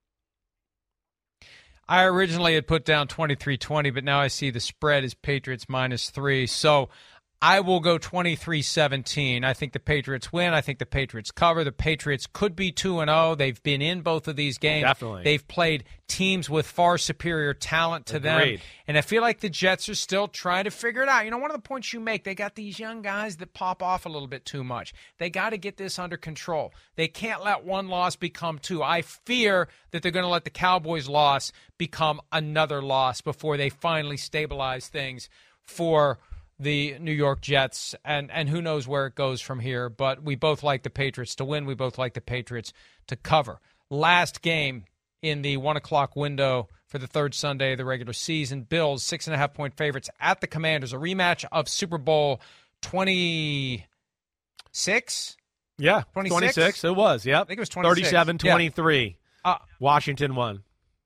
I originally had put down twenty-three twenty, but now I see the spread is Patriots minus three. So I will go twenty-three seventeen. I think the Patriots win. I think the Patriots cover. The Patriots could be two and oh. They've been in both of these games. Definitely. They've played teams with far superior talent to Agreed. them. And I feel like the Jets are still trying to figure it out. You know, one of the points you make, they got these young guys that pop off a little bit too much. They got to get this under control. They can't let one loss become two. I fear that they're going to let the Cowboys' loss become another loss before they finally stabilize things for the New York Jets, and, and who knows where it goes from here. But we both like the Patriots to win. We both like the Patriots to cover. Last game in the one o'clock window for the third Sunday of the regular season. Bills, six and a half point favorites at the Commanders. A rematch of Super Bowl twenty-six? Yeah, twenty-six? twenty-six. It was, yep. I think it was twenty-six. thirty-seven twenty-three. Yeah. Uh, Washington won.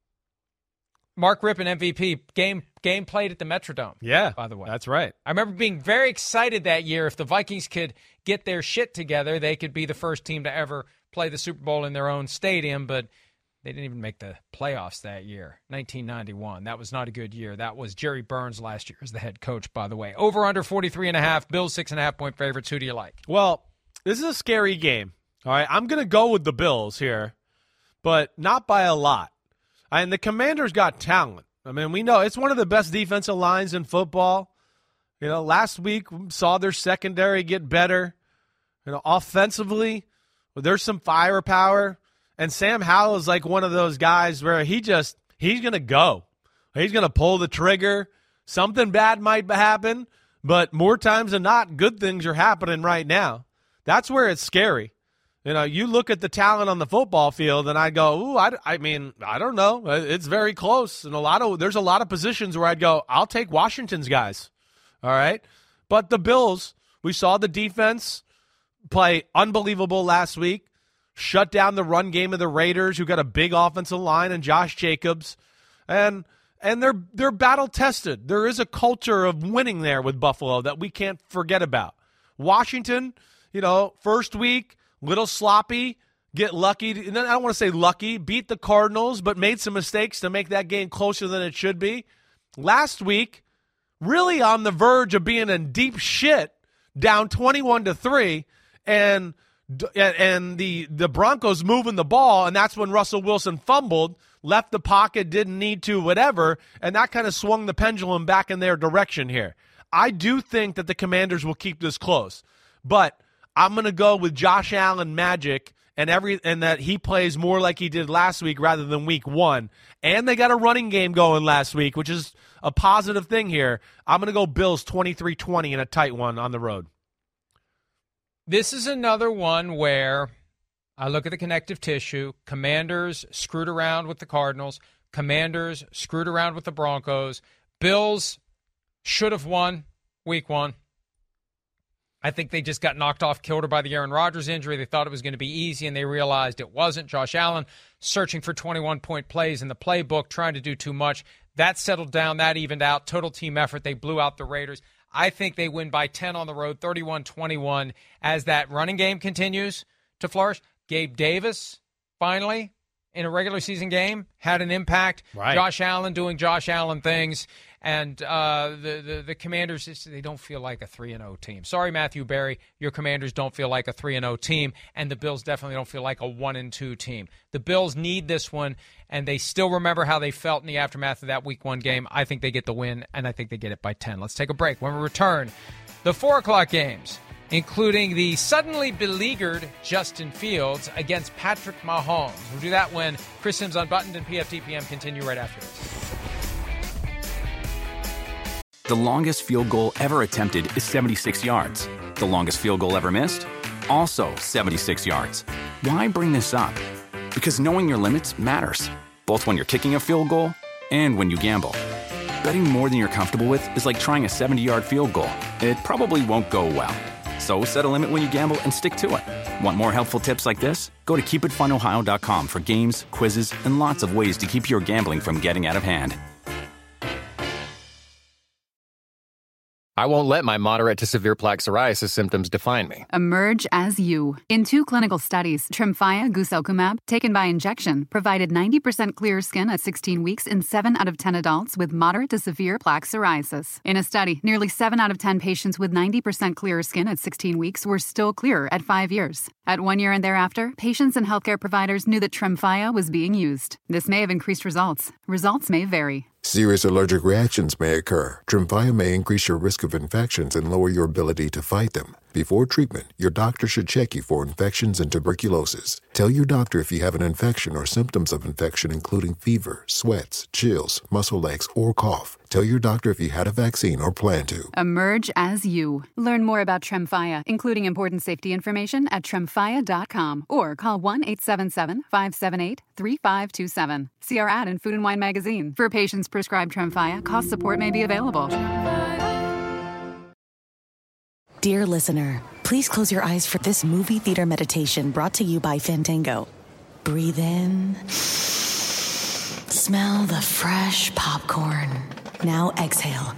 Mark Rippon, M V P, game game played at the Metrodome. Yeah, by the way. That's right. I remember being very excited that year. If the Vikings could get their shit together, they could be the first team to ever play the Super Bowl in their own stadium, but they didn't even make the playoffs that year, nineteen ninety-one. That was not a good year. That was Jerry Burns last year as the head coach, by the way. Over under forty-three and a half. Bills six and a half point favorites. Who do you like? Well, this is a scary game. All right, I'm going to go with the Bills here, but not by a lot. And the Commanders got talent. I mean, we know it's one of the best defensive lines in football. You know, last week we saw their secondary get better. You know, offensively, there's some firepower. And Sam Howell is like one of those guys where he just, he's going to go. He's going to pull the trigger. Something bad might happen, but more times than not, good things are happening right now. That's where it's scary. You know, you look at the talent on the football field, and I go, ooh, I, I mean, I don't know. It's very close. And a lot of there's a lot of positions where I'd go, I'll take Washington's guys. All right? But the Bills, we saw the defense play unbelievable last week, shut down the run game of the Raiders, who got a big offensive line, and Josh Jacobs. And and they're they're battle-tested. There is a culture of winning there with Buffalo that we can't forget about. Washington, you know, first week, little sloppy, get lucky. And then I don't want to say lucky, beat the Cardinals, but made some mistakes to make that game closer than it should be. Last week, really on the verge of being in deep shit, down twenty-one to three, and and the the Broncos moving the ball, and that's when Russell Wilson fumbled, left the pocket, didn't need to, whatever, and that kind of swung the pendulum back in their direction here. I do think that the Commanders will keep this close, but I'm going to go with Josh Allen magic and every and that he plays more like he did last week rather than week one. And they got a running game going last week, which is a positive thing here. I'm going to go Bills twenty-three twenty in a tight one on the road. This is another one where I look at the connective tissue. Commanders screwed around with the Cardinals. Commanders screwed around with the Broncos. Bills should have won week one. I think they just got knocked off kilter by the Aaron Rodgers injury. They thought it was going to be easy, and they realized it wasn't. Josh Allen searching for twenty-one point plays in the playbook, trying to do too much. That settled down. That evened out. Total team effort. They blew out the Raiders. I think they win by ten on the road, thirty-one twenty-one, as that running game continues to flourish. Gabe Davis, finally, in a regular season game had an impact. Right. Josh Allen doing Josh Allen things. And uh, the, the the Commanders, they don't feel like a three and oh team. Sorry, Matthew Berry, your Commanders don't feel like a three and oh team, and the Bills definitely don't feel like a one and two team. The Bills need this one, and they still remember how they felt in the aftermath of that week one game. I think they get the win, and I think they get it by ten. Let's take a break. When we return, the four o'clock games, including the suddenly beleaguered Justin Fields against Patrick Mahomes. We'll do that when Chris Sims Unbuttoned and P F T P M continue right after this. The longest field goal ever attempted is seventy-six yards. The longest field goal ever missed? Also seventy-six yards. Why bring this up? Because knowing your limits matters, both when you're kicking a field goal and when you gamble. Betting more than you're comfortable with is like trying a seventy-yard field goal. It probably won't go well. So set a limit when you gamble and stick to it. Want more helpful tips like this? Go to keep it fun ohio dot com for games, quizzes, and lots of ways to keep your gambling from getting out of hand. I won't let my moderate to severe plaque psoriasis symptoms define me. Emerge as you. In two clinical studies, Tremfya guselkumab, taken by injection, provided ninety percent clearer skin at sixteen weeks in seven out of ten adults with moderate to severe plaque psoriasis. In a study, nearly seven out of ten patients with ninety percent clearer skin at sixteen weeks were still clearer at five years. At one year and thereafter, patients and healthcare providers knew that Tremfya was being used. This may have increased results. Results may vary. Serious allergic reactions may occur. Tremfya may increase your risk of infections and lower your ability to fight them. Before treatment, your doctor should check you for infections and tuberculosis. Tell your doctor if you have an infection or symptoms of infection, including fever, sweats, chills, muscle aches, or cough. Tell your doctor if you had a vaccine or plan to. Emerge as you. Learn more about Tremfya, including important safety information at tremfya dot com or call one eight seven seven, five seven eight, three five two seven. See our ad in Food and Wine magazine. For patients prescribed Tremfya, cost support may be available. Dear listener, please close your eyes for this movie theater meditation brought to you by Fandango. Breathe in. Smell the fresh popcorn. Now exhale.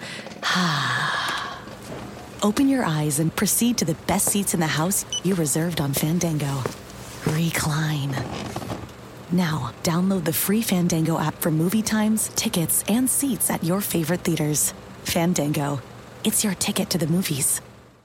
Open your eyes and proceed to the best seats in the house you reserved on Fandango. Recline. Now, download the free Fandango app for movie times, tickets, and seats at your favorite theaters. Fandango. It's your ticket to the movies.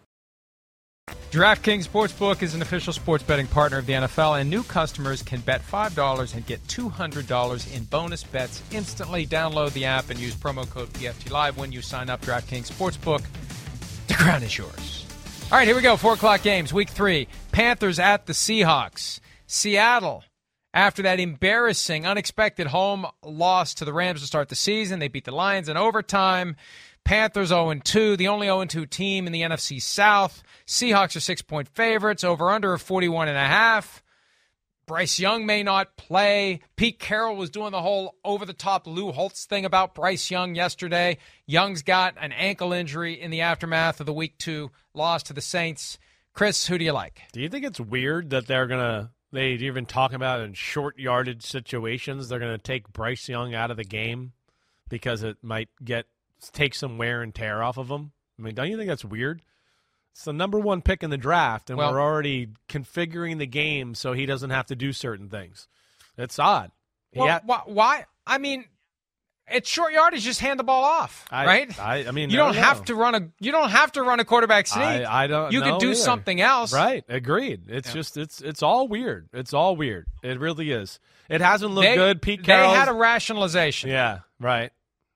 DraftKings Sportsbook is an official sports betting partner of the N F L, and new customers can bet five dollars and get two hundred dollars in bonus bets instantly. Download the app and use promo code P F T Live when you sign up. DraftKings Sportsbook. The crown is yours. All right, here we go. Four o'clock games, week three. Panthers at the Seahawks. Seattle, after that embarrassing, unexpected home loss to the Rams to start the season, they beat the Lions in overtime. Panthers oh and two, the only oh and two team in the N F C South. Seahawks are six-point favorites, over-under of forty-one and a half. Bryce Young may not play. Pete Carroll was doing the whole over-the-top Lou Holtz thing about Bryce Young yesterday. Young's got an ankle injury in the aftermath of the week two loss to the Saints. Chris, who do you like? Do you think it's weird that they're going to, they even talk about in short yardage situations, they're going to take Bryce Young out of the game because it might get take some wear and tear off of him? I mean, don't you think that's weird? It's the number one pick in the draft, and well, we're already configuring the game so he doesn't have to do certain things. It's odd. Well, yeah. why, why? I mean, it's short yardage. Just hand the ball off, I, right? I, I mean, you don't, don't have know. to run a. You don't have to run a quarterback sneak. I, I don't. You know could do either. something else, right? Agreed. It's yeah. just it's it's all weird. It's all weird. It really is. It hasn't looked they, good. Pete Carroll. They had a rationalization. Yeah. Right.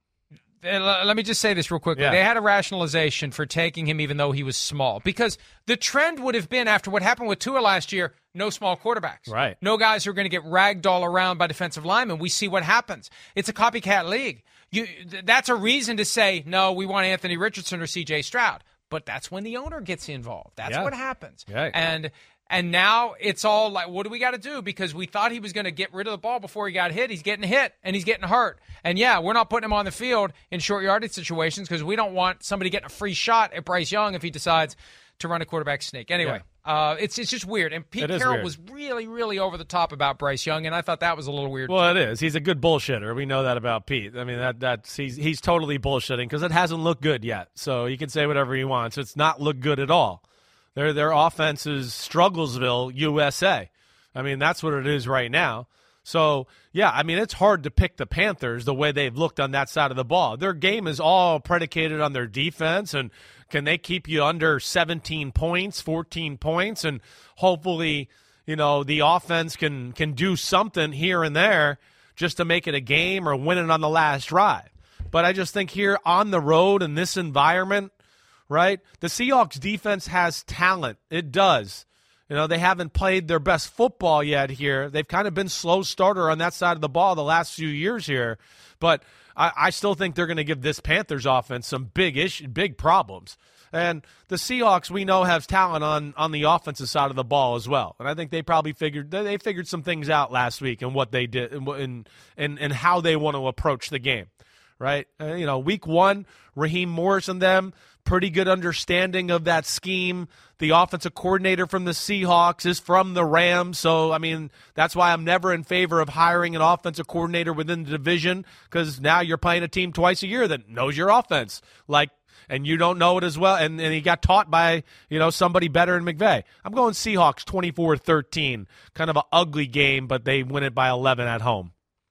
Let me just say this real quickly. Yeah. They had a rationalization for taking him even though he was small. Because the trend would have been, after what happened with Tua last year, no small quarterbacks. Right. No guys who are going to get ragdoll around by defensive linemen. We see what happens. It's a copycat league. You, that's a reason to say, no, we want Anthony Richardson or C J Stroud. But that's when the owner gets involved. That's yeah. what happens. Right. And and now it's all like, what do we got to do? Because we thought he was going to get rid of the ball before he got hit. He's getting hit, and he's getting hurt. And, yeah, we're not putting him on the field in short yardage situations because we don't want somebody getting a free shot at Bryce Young if he decides to run a quarterback sneak. Anyway, yeah. uh, it's it's just weird. And Pete Carroll weird. was really, really over the top about Bryce Young, and I thought that was a little weird. Well, too. it is. He's a good bullshitter. We know that about Pete. I mean, that that's he's he's totally bullshitting because it hasn't looked good yet. So he can say whatever he wants. It's not looked good at all. Their their offense is Strugglesville, U S A. I mean, that's what it is right now. So, yeah, I mean, it's hard to pick the Panthers the way they've looked on that side of the ball. Their game is all predicated on their defense, and can they keep you under seventeen points, fourteen points, and hopefully, you know, the offense can can do something here and there just to make it a game or win it on the last drive. But I just think here on the road in this environment, right, the Seahawks defense has talent. It does. You know, they haven't played their best football yet here. They've kind of been slow starter on that side of the ball the last few years here. But I, I still think they're going to give this Panthers offense some big issue, big problems. And the Seahawks, we know, have talent on, on the offensive side of the ball as well. And I think they probably figured they figured some things out last week and what they did and and and how they want to approach the game. Right? Uh, you know, week one, Raheem Morris and them, pretty good understanding of that scheme. The offensive coordinator from the Seahawks is from the Rams. So, I mean, that's why I'm never in favor of hiring an offensive coordinator within the division, because now you're playing a team twice a year that knows your offense. Like, and you don't know it as well. And, and he got taught by, you know, somebody better than McVay. I'm going Seahawks twenty-four thirteen. Kind of an ugly game, but they win it by eleven at home.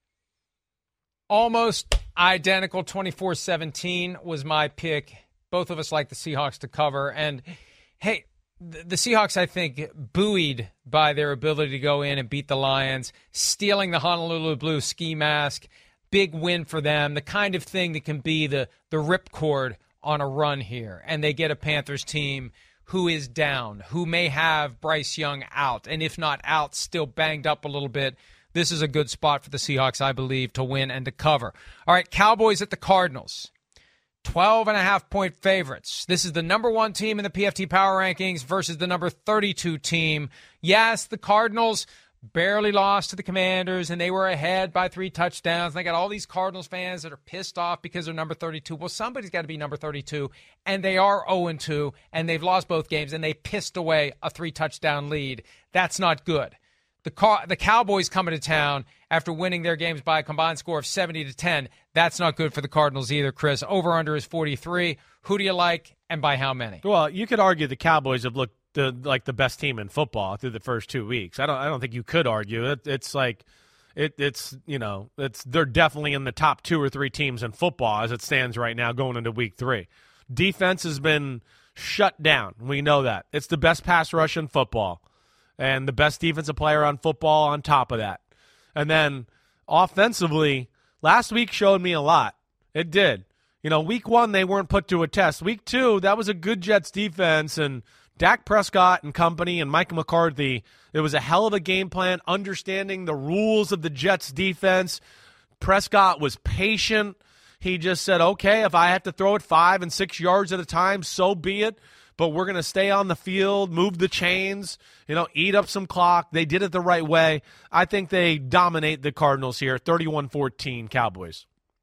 Almost identical. Twenty-four seventeen was my pick. Both of us like the Seahawks to cover. And, hey, the Seahawks, I think, buoyed by their ability to go in and beat the Lions, stealing the Honolulu Blue ski mask. Big win for them, the kind of thing that can be the, the ripcord on a run here. And they get a Panthers team who is down, who may have Bryce Young out, and if not out, still banged up a little bit. This is a good spot for the Seahawks, I believe, to win and to cover. All right, Cowboys at the Cardinals. twelve and a half point favorites. This is the number one team in the P F T Power Rankings versus the number thirty-two team. Yes, the Cardinals barely lost to the Commanders, and they were ahead by three touchdowns. They got all these Cardinals fans that are pissed off because they're number thirty-two. Well, somebody's got to be number thirty-two, and they are oh and two, and they've lost both games, and they pissed away a three-touchdown lead. That's not good. The Car- the Cowboys coming to town after winning their games by a combined score of seventy to ten. That's not good for the Cardinals either, Chris. Over-under is forty-three. Who do you like, and by how many? Well, you could argue the Cowboys have looked the, like the best team in football through the first two weeks. I don't I don't think you could argue it. It's like it, it's you know it's they're definitely in the top two or three teams in football as it stands right now going into week three. Defense has been shut down. We know that. It's the best pass rush in football. And the best defensive player on football on top of that. And then offensively, last week showed me a lot. It did. You know, week one, they weren't put to a test. Week two, that was a good Jets defense. And Dak Prescott and company and Mike McCarthy, it was a hell of a game plan, understanding the rules of the Jets defense. Prescott was patient. He just said, okay, if I have to throw it five and six yards at a time, so be it. But we're going to stay on the field, move the chains, you know, eat up some clock. They did it the right way. I think they dominate the Cardinals here, thirty-one fourteen Cowboys.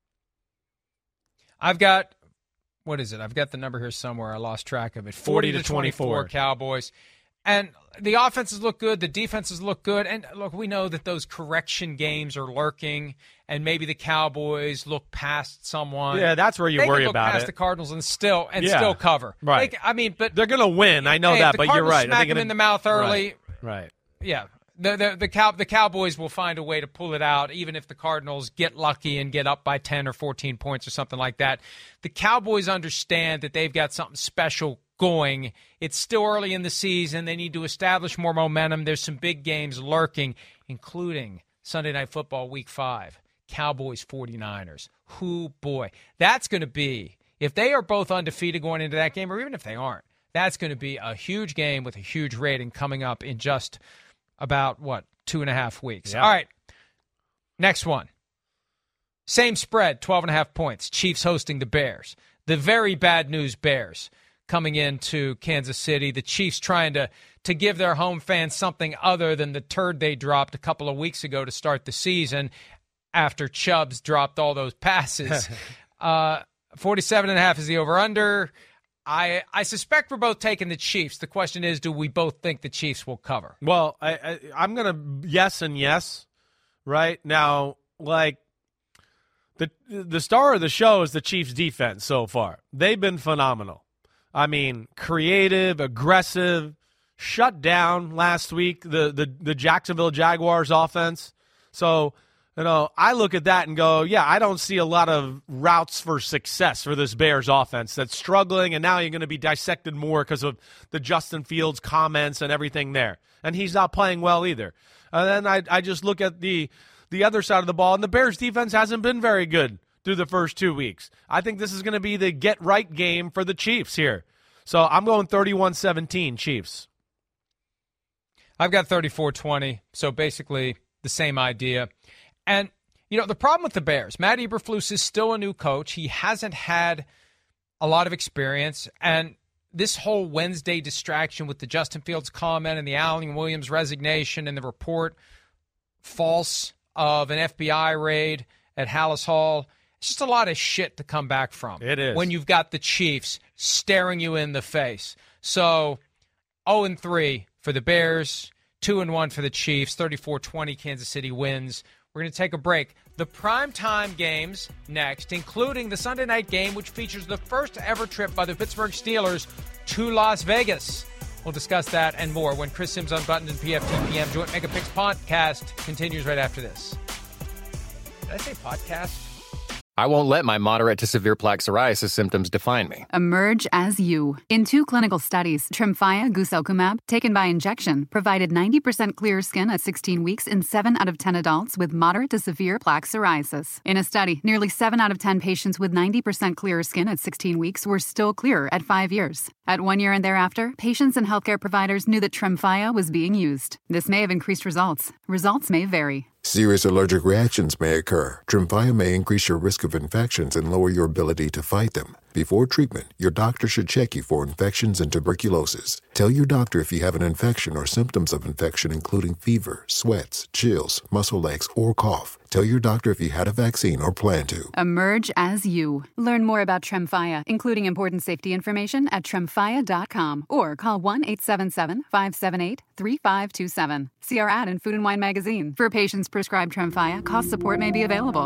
I've got, what is it? I've got the number here somewhere. I lost track of it. forty to twenty-four Cowboys. And the offenses look good. The defenses look good. And, look, we know that those correction games are lurking, and maybe the Cowboys look past someone. Yeah, that's where you they worry look about past it. the Cardinals and still and yeah. still cover. Right. They, I mean, but they're going to win. I know hey, that, but you're right. Smack them gonna... in the mouth early. Right. right. Yeah. The the the, Cow- the Cowboys will find a way to pull it out, even if the Cardinals get lucky and get up by ten or fourteen points or something like that. The Cowboys understand that they've got something special going. It's still early in the season. They need to establish more momentum. There's some big games lurking, including Sunday Night Football Week five, Cowboys forty-niners. Who, boy, that's going to be, if they are both undefeated going into that game, or even if they aren't, that's going to be a huge game with a huge rating coming up in just about, what, two and a half weeks. Yeah. All right, next one. Same spread, twelve and a half points. Chiefs hosting the Bears. The very bad news Bears coming into Kansas City. The Chiefs trying to, to give their home fans something other than the turd they dropped a couple of weeks ago to start the season after Chubbs dropped all those passes. uh, forty-seven and a half is the over-under. I I suspect we're both taking the Chiefs. The question is, do we both think the Chiefs will cover? Well, I, I, I'm going to yes and yes, right? Now, like, the the star of the show is the Chiefs' defense so far. They've been phenomenal. I mean, creative, aggressive, shut down last week the, the, the Jacksonville Jaguars offense. So, you know, I look at that and go, yeah, I don't see a lot of routes for success for this Bears offense that's struggling, and now you're going to be dissected more because of the Justin Fields comments and everything there. And he's not playing well either. And then I, I just look at the the other side of the ball, and the Bears defense hasn't been very good through the first two weeks. I think this is going to be the get-right game for the Chiefs here. So I'm going thirty-one seventeen Chiefs. I've got thirty-four twenty, so basically the same idea. And, you know, the problem with the Bears, Matt Eberflus is still a new coach. He hasn't had a lot of experience. And this whole Wednesday distraction with the Justin Fields comment and the Allen Williams resignation and the report, false, of an F B I raid at Hallis Hall, it's just a lot of shit to come back from. It is. When you've got the Chiefs staring you in the face. So, oh and three for the Bears, two and one for the Chiefs, thirty-four twenty Kansas City wins. We're going to take a break. The primetime games next, including the Sunday night game, which features the first ever trip by the Pittsburgh Steelers to Las Vegas. We'll discuss that and more when Chris Sims Unbuttoned and P F T P M Joint Mega Picks podcast continues right after this. Did I say podcast? I won't let my moderate to severe plaque psoriasis symptoms define me. Emerge as you. In two clinical studies, Tremfya guselkumab, taken by injection, provided ninety percent clearer skin at sixteen weeks in seven out of ten adults with moderate to severe plaque psoriasis. In a study, nearly seven out of ten patients with ninety percent clearer skin at sixteen weeks were still clearer at five years. At one year and thereafter, patients and healthcare providers knew that Tremfya was being used. This may have increased results. Results may vary. Serious allergic reactions may occur. Tremfya may increase your risk of infections and lower your ability to fight them. Before treatment, your doctor should check you for infections and tuberculosis. Tell your doctor if you have an infection or symptoms of infection, including fever, sweats, chills, muscle aches, or cough. Tell your doctor if you had a vaccine or plan to. Emerge as you. Learn more about Tremfya, including important safety information at tremfya dot com or call one eight seven seven, five seven eight, three five two seven. See our ad in Food and Wine magazine. For patients prescribed Tremfya, cost support may be available.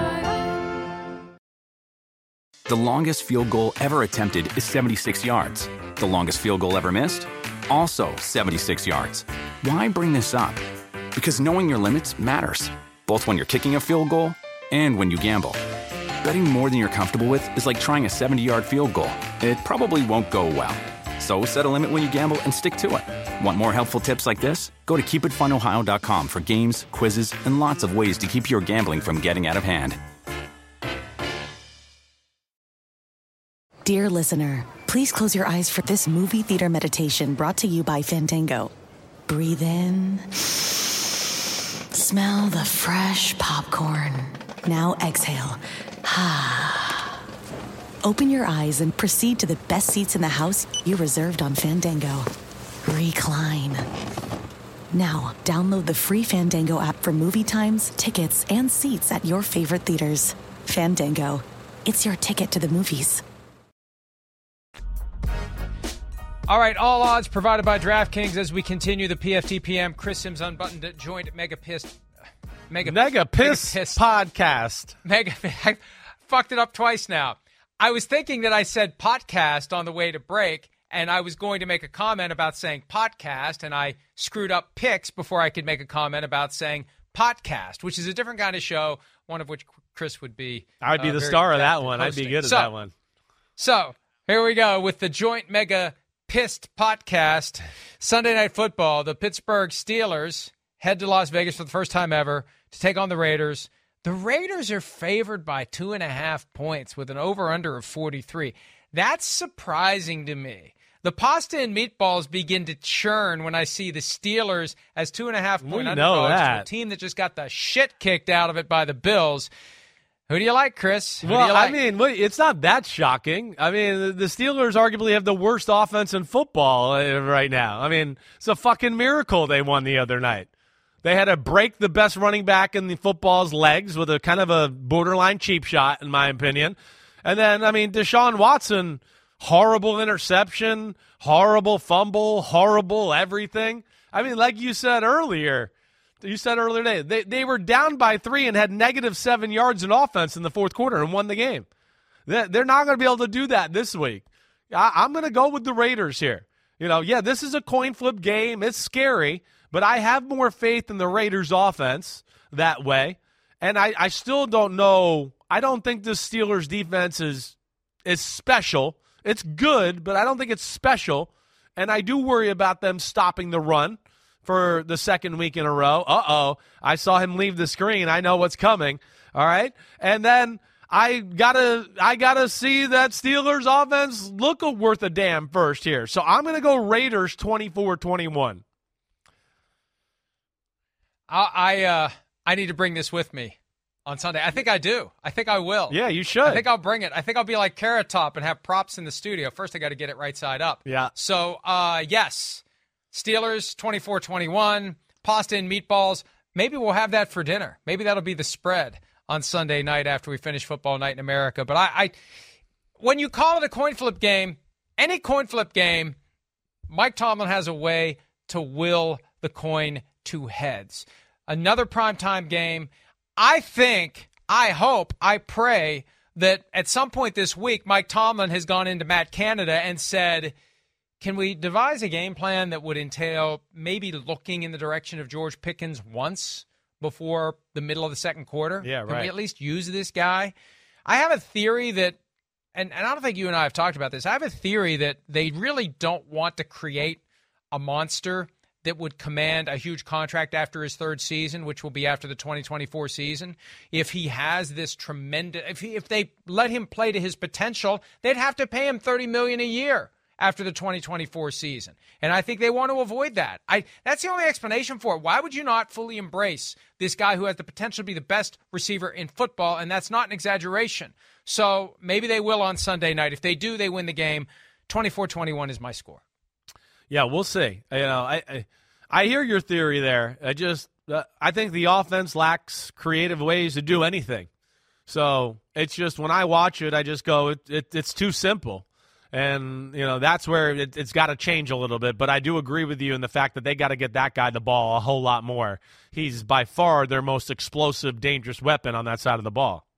The longest field goal ever attempted is seventy-six yards. The longest field goal ever missed? Also seventy-six yards. Why bring this up? Because knowing your limits matters, both when you're kicking a field goal and when you gamble. Betting more than you're comfortable with is like trying a seventy-yard field goal. It probably won't go well. So set a limit when you gamble and stick to it. Want more helpful tips like this? Go to keep it fun ohio dot com for games, quizzes, and lots of ways to keep your gambling from getting out of hand. Dear listener, please close your eyes for this movie theater meditation brought to you by Fandango. Breathe in. Smell the fresh popcorn. Now exhale. Open your eyes and proceed to the best seats in the house you reserved on Fandango. Recline. Now, download the free Fandango app for movie times, tickets, and seats at your favorite theaters. Fandango. It's your ticket to the movies. All right, all odds provided by DraftKings as we continue the P F T P M Chris Sims Unbuttoned Joint Mega Piss Mega, Mega Piss Mega Piss podcast. Mega I fucked it up twice now. I was thinking that I said podcast on the way to break, and I was going to make a comment about saying podcast, and I screwed up picks before I could make a comment about saying podcast, which is a different kind of show, one of which Chris would be. I would be uh, the very star of that adept one. at I'd be hosting. good at so, that one. So here we go with the Joint Mega Pissed podcast. Sunday Night Football. The Pittsburgh Steelers head to Las Vegas for the first time ever to take on the Raiders. The Raiders are favored by two and a half points with an over-under of forty-three. That's surprising to me. The pasta and meatballs begin to churn when I see the Steelers as two and a half point We know underdogs that. to a team that just got the shit kicked out of it by the Bills. Who do you like, Chris? Who do Well, you like? I mean, wait, it's not that shocking. I mean, the Steelers arguably have the worst offense in football uh, right now. I mean, it's a fucking miracle they won the other night. They had to break the best running back in the football's legs with a kind of a borderline cheap shot, in my opinion. And then, I mean, Deshaun Watson, horrible interception, horrible fumble, horrible everything. I mean, like you said earlier, you said earlier today, they, they were down by three and had negative seven yards in offense in the fourth quarter and won the game. They're not going to be able to do that this week. I, I'm going to go with the Raiders here. You know, yeah, this is a coin flip game. It's scary, but I have more faith in the Raiders' offense that way. And I, I still don't know. I don't think the Steelers defense is is special. It's good, but I don't think it's special. And I do worry about them stopping the run for the second week in a row. Uh-oh. I saw him leave the screen. I know what's coming. All right? And then I gotta I gotta see that Steelers offense look worth a damn first here. So I'm gonna go Raiders twenty-four twenty-one. I I, uh, I need to bring this with me on Sunday. I think I do. I think I will. Yeah, you should. I think I'll bring it. I think I'll be like Carrot Top and have props in the studio. First, I got to get it right side up. Yeah. So, uh, yes, Steelers twenty-four twenty-one, pasta and meatballs. Maybe we'll have that for dinner. Maybe that'll be the spread on Sunday night after we finish Football Night in America. But I, I when you call it a coin flip game, any coin flip game, Mike Tomlin has a way to will the coin to heads. Another primetime game. I think, I hope, I pray that at some point this week, Mike Tomlin has gone into Matt Canada and said, can we devise a game plan that would entail maybe looking in the direction of George Pickens once before the middle of the second quarter? Yeah, right. Can we at least use this guy? I have a theory that, and, and I don't think you and I have talked about this, I have a theory that they really don't want to create a monster that would command a huge contract after his third season, which will be after the twenty twenty-four season. If he has this tremendous, if he, if they let him play to his potential, they'd have to pay him thirty million dollars a year after the twenty twenty-four season. And I think they want to avoid that. I that's the only explanation for it. Why would you not fully embrace this guy who has the potential to be the best receiver in football? And that's not an exaggeration. So maybe they will on Sunday night. If they do, they win the game. twenty-four twenty-one is my score. Yeah, we'll see. You know, I I, I hear your theory there. I just uh, I think the offense lacks creative ways to do anything. So it's just when I watch it, I just go, it, it it's too simple. And, you know, that's where it, it's got to change a little bit. But I do agree with you in the fact that they got to get that guy the ball a whole lot more. He's by far their most explosive, dangerous weapon on that side of the ball.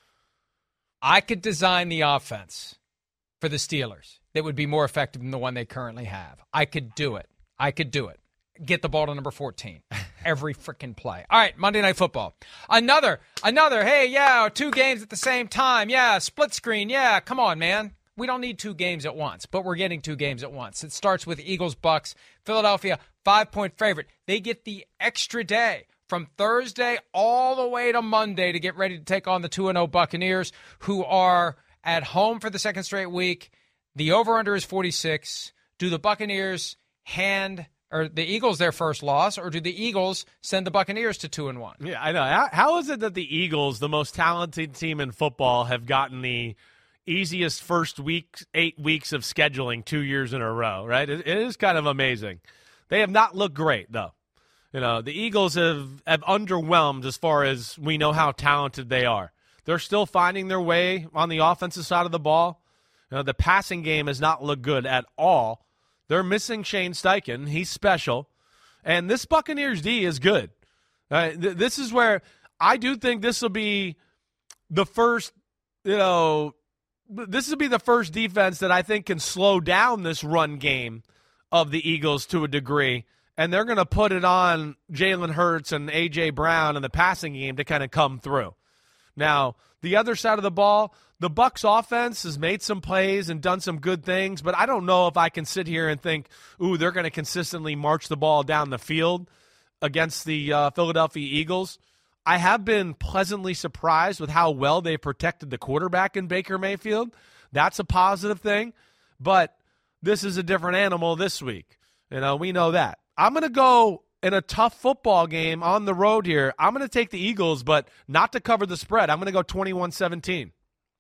I could design the offense for the Steelers that would be more effective than the one they currently have. I could do it. I could do it. Get the ball to number fourteen every freaking play. All right, Monday Night Football. Another, another, hey, yeah, two games at the same time. Yeah, split screen. Yeah, come on, man. We don't need two games at once, but we're getting two games at once. It starts with Eagles-Bucks. Philadelphia, five-point favorite. They get the extra day from Thursday all the way to Monday to get ready to take on the two and oh Buccaneers, who are at home for the second straight week. The over-under is forty-six. Do the Buccaneers hand or the Eagles their first loss, or do the Eagles send the Buccaneers to two and one? Yeah, I know. How, how is it that the Eagles, the most talented team in football, have gotten the easiest first week, eight weeks of scheduling two years in a row, right? It, it is kind of amazing. They have not looked great, though. You know, the Eagles have, have underwhelmed as far as we know how talented they are. They're still finding their way on the offensive side of the ball. You know, the passing game has not looked good at all. They're missing Shane Steichen. He's special. And this Buccaneers D is good. Uh, th- this is where I do think this will be the first, you know, this will be the first defense that I think can slow down this run game of the Eagles to a degree. And they're going to put it on Jalen Hurts and A J. Brown in the passing game to kind of come through. Now, the other side of the ball, the Bucs offense has made some plays and done some good things, but I don't know if I can sit here and think, ooh, they're going to consistently march the ball down the field against the uh, Philadelphia Eagles. I have been pleasantly surprised with how well they protected the quarterback in Baker Mayfield. That's a positive thing, but this is a different animal this week. You know, we know that. I'm going to go in a tough football game on the road here. I'm going to take the Eagles, but not to cover the spread. I'm going to go twenty-one seventeen.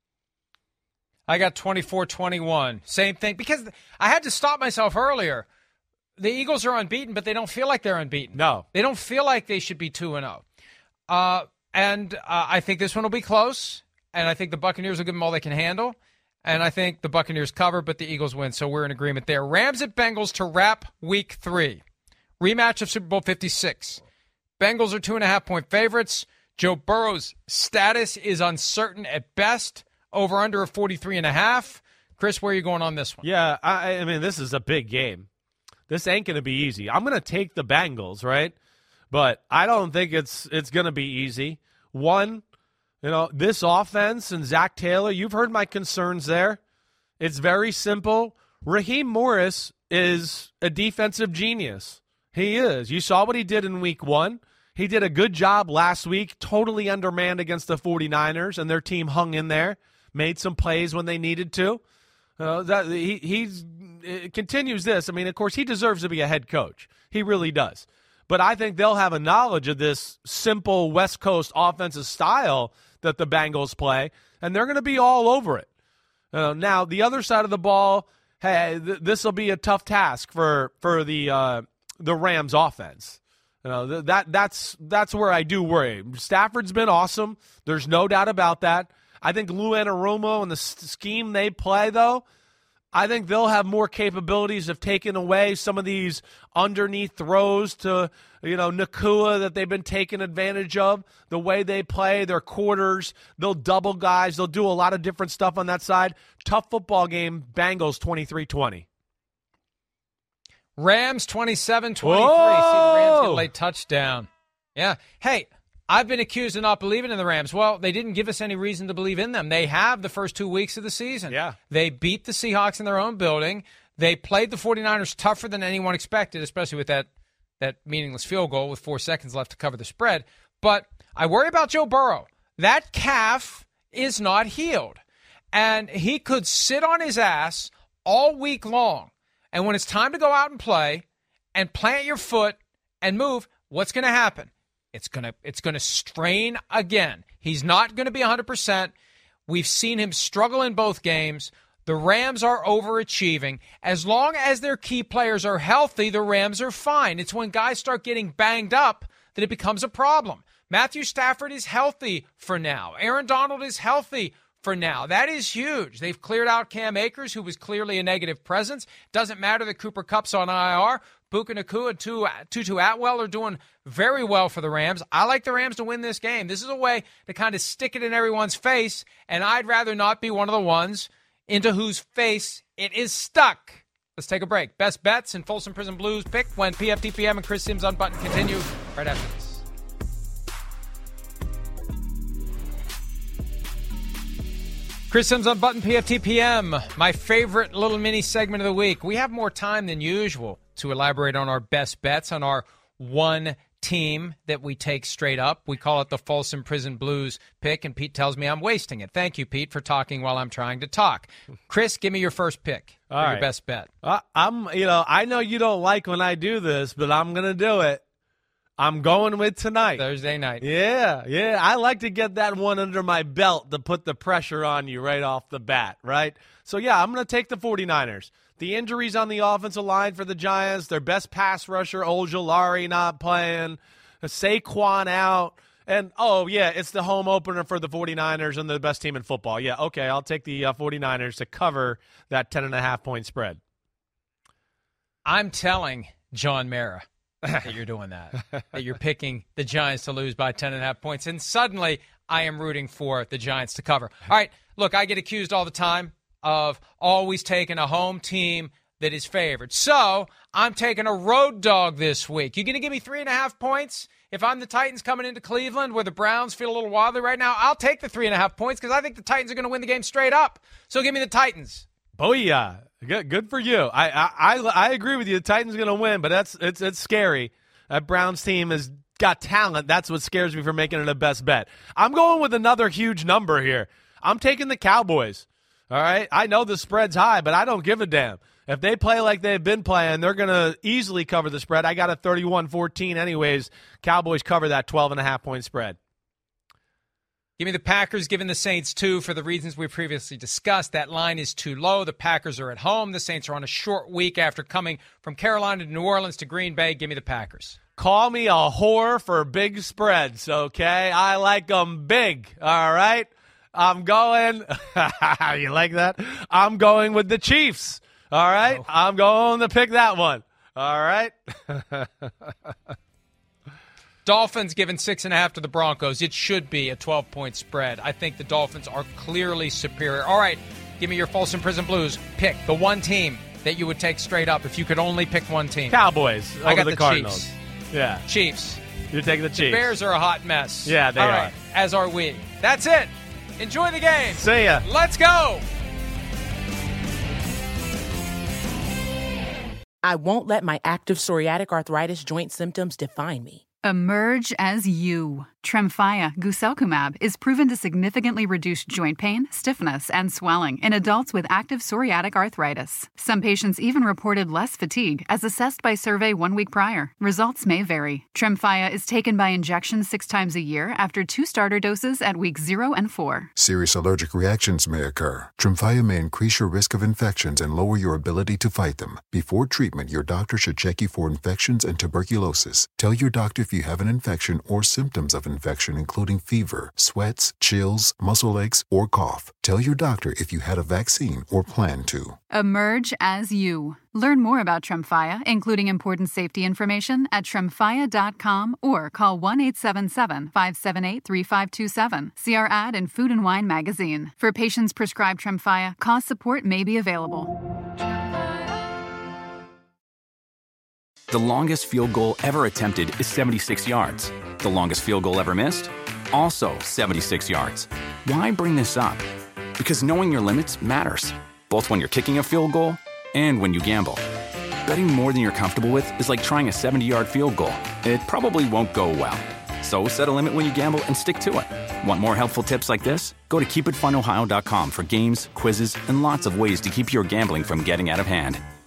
I got twenty-four twenty-one. Same thing. Because I had to stop myself earlier. The Eagles are unbeaten, but they don't feel like they're unbeaten. No. They don't feel like they should be two and oh. Uh, and uh, I think this one will be close, and I think the Buccaneers will give them all they can handle. And I think the Buccaneers cover, but the Eagles win, so we're in agreement there. Rams at Bengals to wrap week three. Rematch of Super Bowl fifty-six. Bengals are two and a half point favorites. Joe Burrow's status is uncertain at best. Over under of forty-three and a half. Chris, where are you going on this one? Yeah, I, I mean, this is a big game. This ain't going to be easy. I'm going to take the Bengals, right? But I don't think it's it's going to be easy. One, you know, this offense and Zach Taylor, you've heard my concerns there. It's very simple. Raheem Morris is a defensive genius. He is. You saw what he did in week one. He did a good job last week, totally undermanned against the 49ers, and their team hung in there, made some plays when they needed to. Uh, that he he's, it continues this. I mean, of course, he deserves to be a head coach. He really does. But I think they'll have a knowledge of this simple West Coast offensive style that the Bengals play, and they're going to be all over it. Uh, now, the other side of the ball, hey, th- this will be a tough task for for the uh, the Rams offense. You know, th- that that's that's where I do worry. Stafford's been awesome. There's no doubt about that. I think Lou Anarumo and the s- scheme they play, though, I think they'll have more capabilities of taking away some of these underneath throws to, you know, Nakua that they've been taking advantage of. The way they play, their quarters, they'll double guys. They'll do a lot of different stuff on that side. Tough football game, Bengals twenty-three twenty. Rams twenty-seven twenty-three. See the Rams get a late touchdown. Yeah. Hey, I've been accused of not believing in the Rams. Well, they didn't give us any reason to believe in them. They have the first two weeks of the season. Yeah. They beat the Seahawks in their own building. They played the 49ers tougher than anyone expected, especially with that, that meaningless field goal with four seconds left to cover the spread. But I worry about Joe Burrow. That calf is not healed. And he could sit on his ass all week long. And when it's time to go out and play and plant your foot and move, what's going to happen? It's going to it's going to strain again. He's not going to be one hundred percent. We've seen him struggle in both games. The Rams are overachieving. As long as their key players are healthy, the Rams are fine. It's when guys start getting banged up that it becomes a problem. Matthew Stafford is healthy for now. Aaron Donald is healthy for now. That is huge. They've cleared out Cam Akers, who was clearly a negative presence. Doesn't matter that Cooper Kupp's on I R. Puka Nacua and Tutu Atwell are doing very well for the Rams. I like the Rams to win this game. This is a way to kind of stick it in everyone's face, and I'd rather not be one of the ones into whose face it is stuck. Let's take a break. Best bets and Folsom Prison Blues pick when P F T P M and Chris Sims Unbuttoned continue right after this. Chris Sims Unbuttoned, P F T P M, my favorite little mini segment of the week. We have more time than usual to elaborate on our best bets on our one team that we take straight up. We call it the Folsom Prison Blues pick, and Pete tells me I'm wasting it. Thank you, Pete, for talking while I'm trying to talk. Chris, give me your first pick for All your right. best bet. Uh, I'm, you know, I know you don't like when I do this, but I'm going to do it. I'm going with tonight. Thursday night. Yeah, yeah. I like to get that one under my belt to put the pressure on you right off the bat, right? So, yeah, I'm going to take the 49ers. The injuries on the offensive line for the Giants, their best pass rusher, Ojulari, not playing, Saquon out. And, oh, yeah, it's the home opener for the 49ers and the best team in football. Yeah, okay, I'll take the uh, 49ers to cover that ten and a half point spread. I'm telling John Mara that you're doing that, that you're picking the Giants to lose by ten and a half points. And suddenly I am rooting for the Giants to cover. All right, look, I get accused all the time of always taking a home team that is favored. So I'm taking a road dog this week. You going to give me three and a half points? If I'm the Titans coming into Cleveland where the Browns feel a little wobbly right now, I'll take the three and a half points because I think the Titans are going to win the game straight up. So give me the Titans. Booyah. Good, good for you. I, I I I agree with you. The Titans are going to win, but that's it's it's scary. That Browns team has got talent. That's what scares me from making it a best bet. I'm going with another huge number here. I'm taking the Cowboys. All right? I know the spread's high, but I don't give a damn. If they play like they've been playing, they're going to easily cover the spread. I got a thirty-one fourteen anyways. Cowboys cover that twelve and a half point spread. Give me the Packers, giving the Saints two for the reasons we previously discussed. That line is too low. The Packers are at home. The Saints are on a short week after coming from Carolina to New Orleans to Green Bay. Give me the Packers. Call me a whore for big spreads, okay? I like them big, all right? I'm going – you like that? I'm going with the Chiefs, all right? Oh. I'm going to pick that one, all right? Dolphins giving six and a half to the Broncos. It should be a twelve-point spread. I think the Dolphins are clearly superior. All right, give me your Folsom Prison Blues. Pick the one team that you would take straight up if you could only pick one team. Cowboys over I got the, the Cardinals. Chiefs. Yeah. Chiefs. You're taking the Chiefs. Bears are a hot mess. Yeah, they All are. right, as are we. That's it. Enjoy the game. See ya. Let's go. I won't let my active psoriatic arthritis joint symptoms define me. Emerge as you. Tremfya guselkumab is proven to significantly reduce joint pain, stiffness, and swelling in adults with active psoriatic arthritis. Some patients even reported less fatigue as assessed by survey one week prior. Results may vary. Tremfya is taken by injection six times a year after two starter doses at weeks zero and four. Serious allergic reactions may occur. Tremfya may increase your risk of infections and lower your ability to fight them. Before treatment, your doctor should check you for infections and tuberculosis. Tell your doctor if you have an infection or symptoms of infection, including fever, sweats, chills, muscle aches, or cough. Tell your doctor if you had a vaccine or plan to. Emerge as you. Learn more about Tremfya, including important safety information, at tremfya dot com or call one eight seven seven, five seven eight, three five two seven. See our ad in Food and Wine magazine. For patients prescribed Tremfya, cost support may be available. The longest field goal ever attempted is seventy-six yards. The longest field goal ever missed? Also seventy-six yards. Why bring this up? Because knowing your limits matters, both when you're kicking a field goal and when you gamble. Betting more than you're comfortable with is like trying a seventy-yard field goal. It probably won't go well. So set a limit when you gamble and stick to it. Want more helpful tips like this? Go to keep it fun ohio dot com for games, quizzes, and lots of ways to keep your gambling from getting out of hand.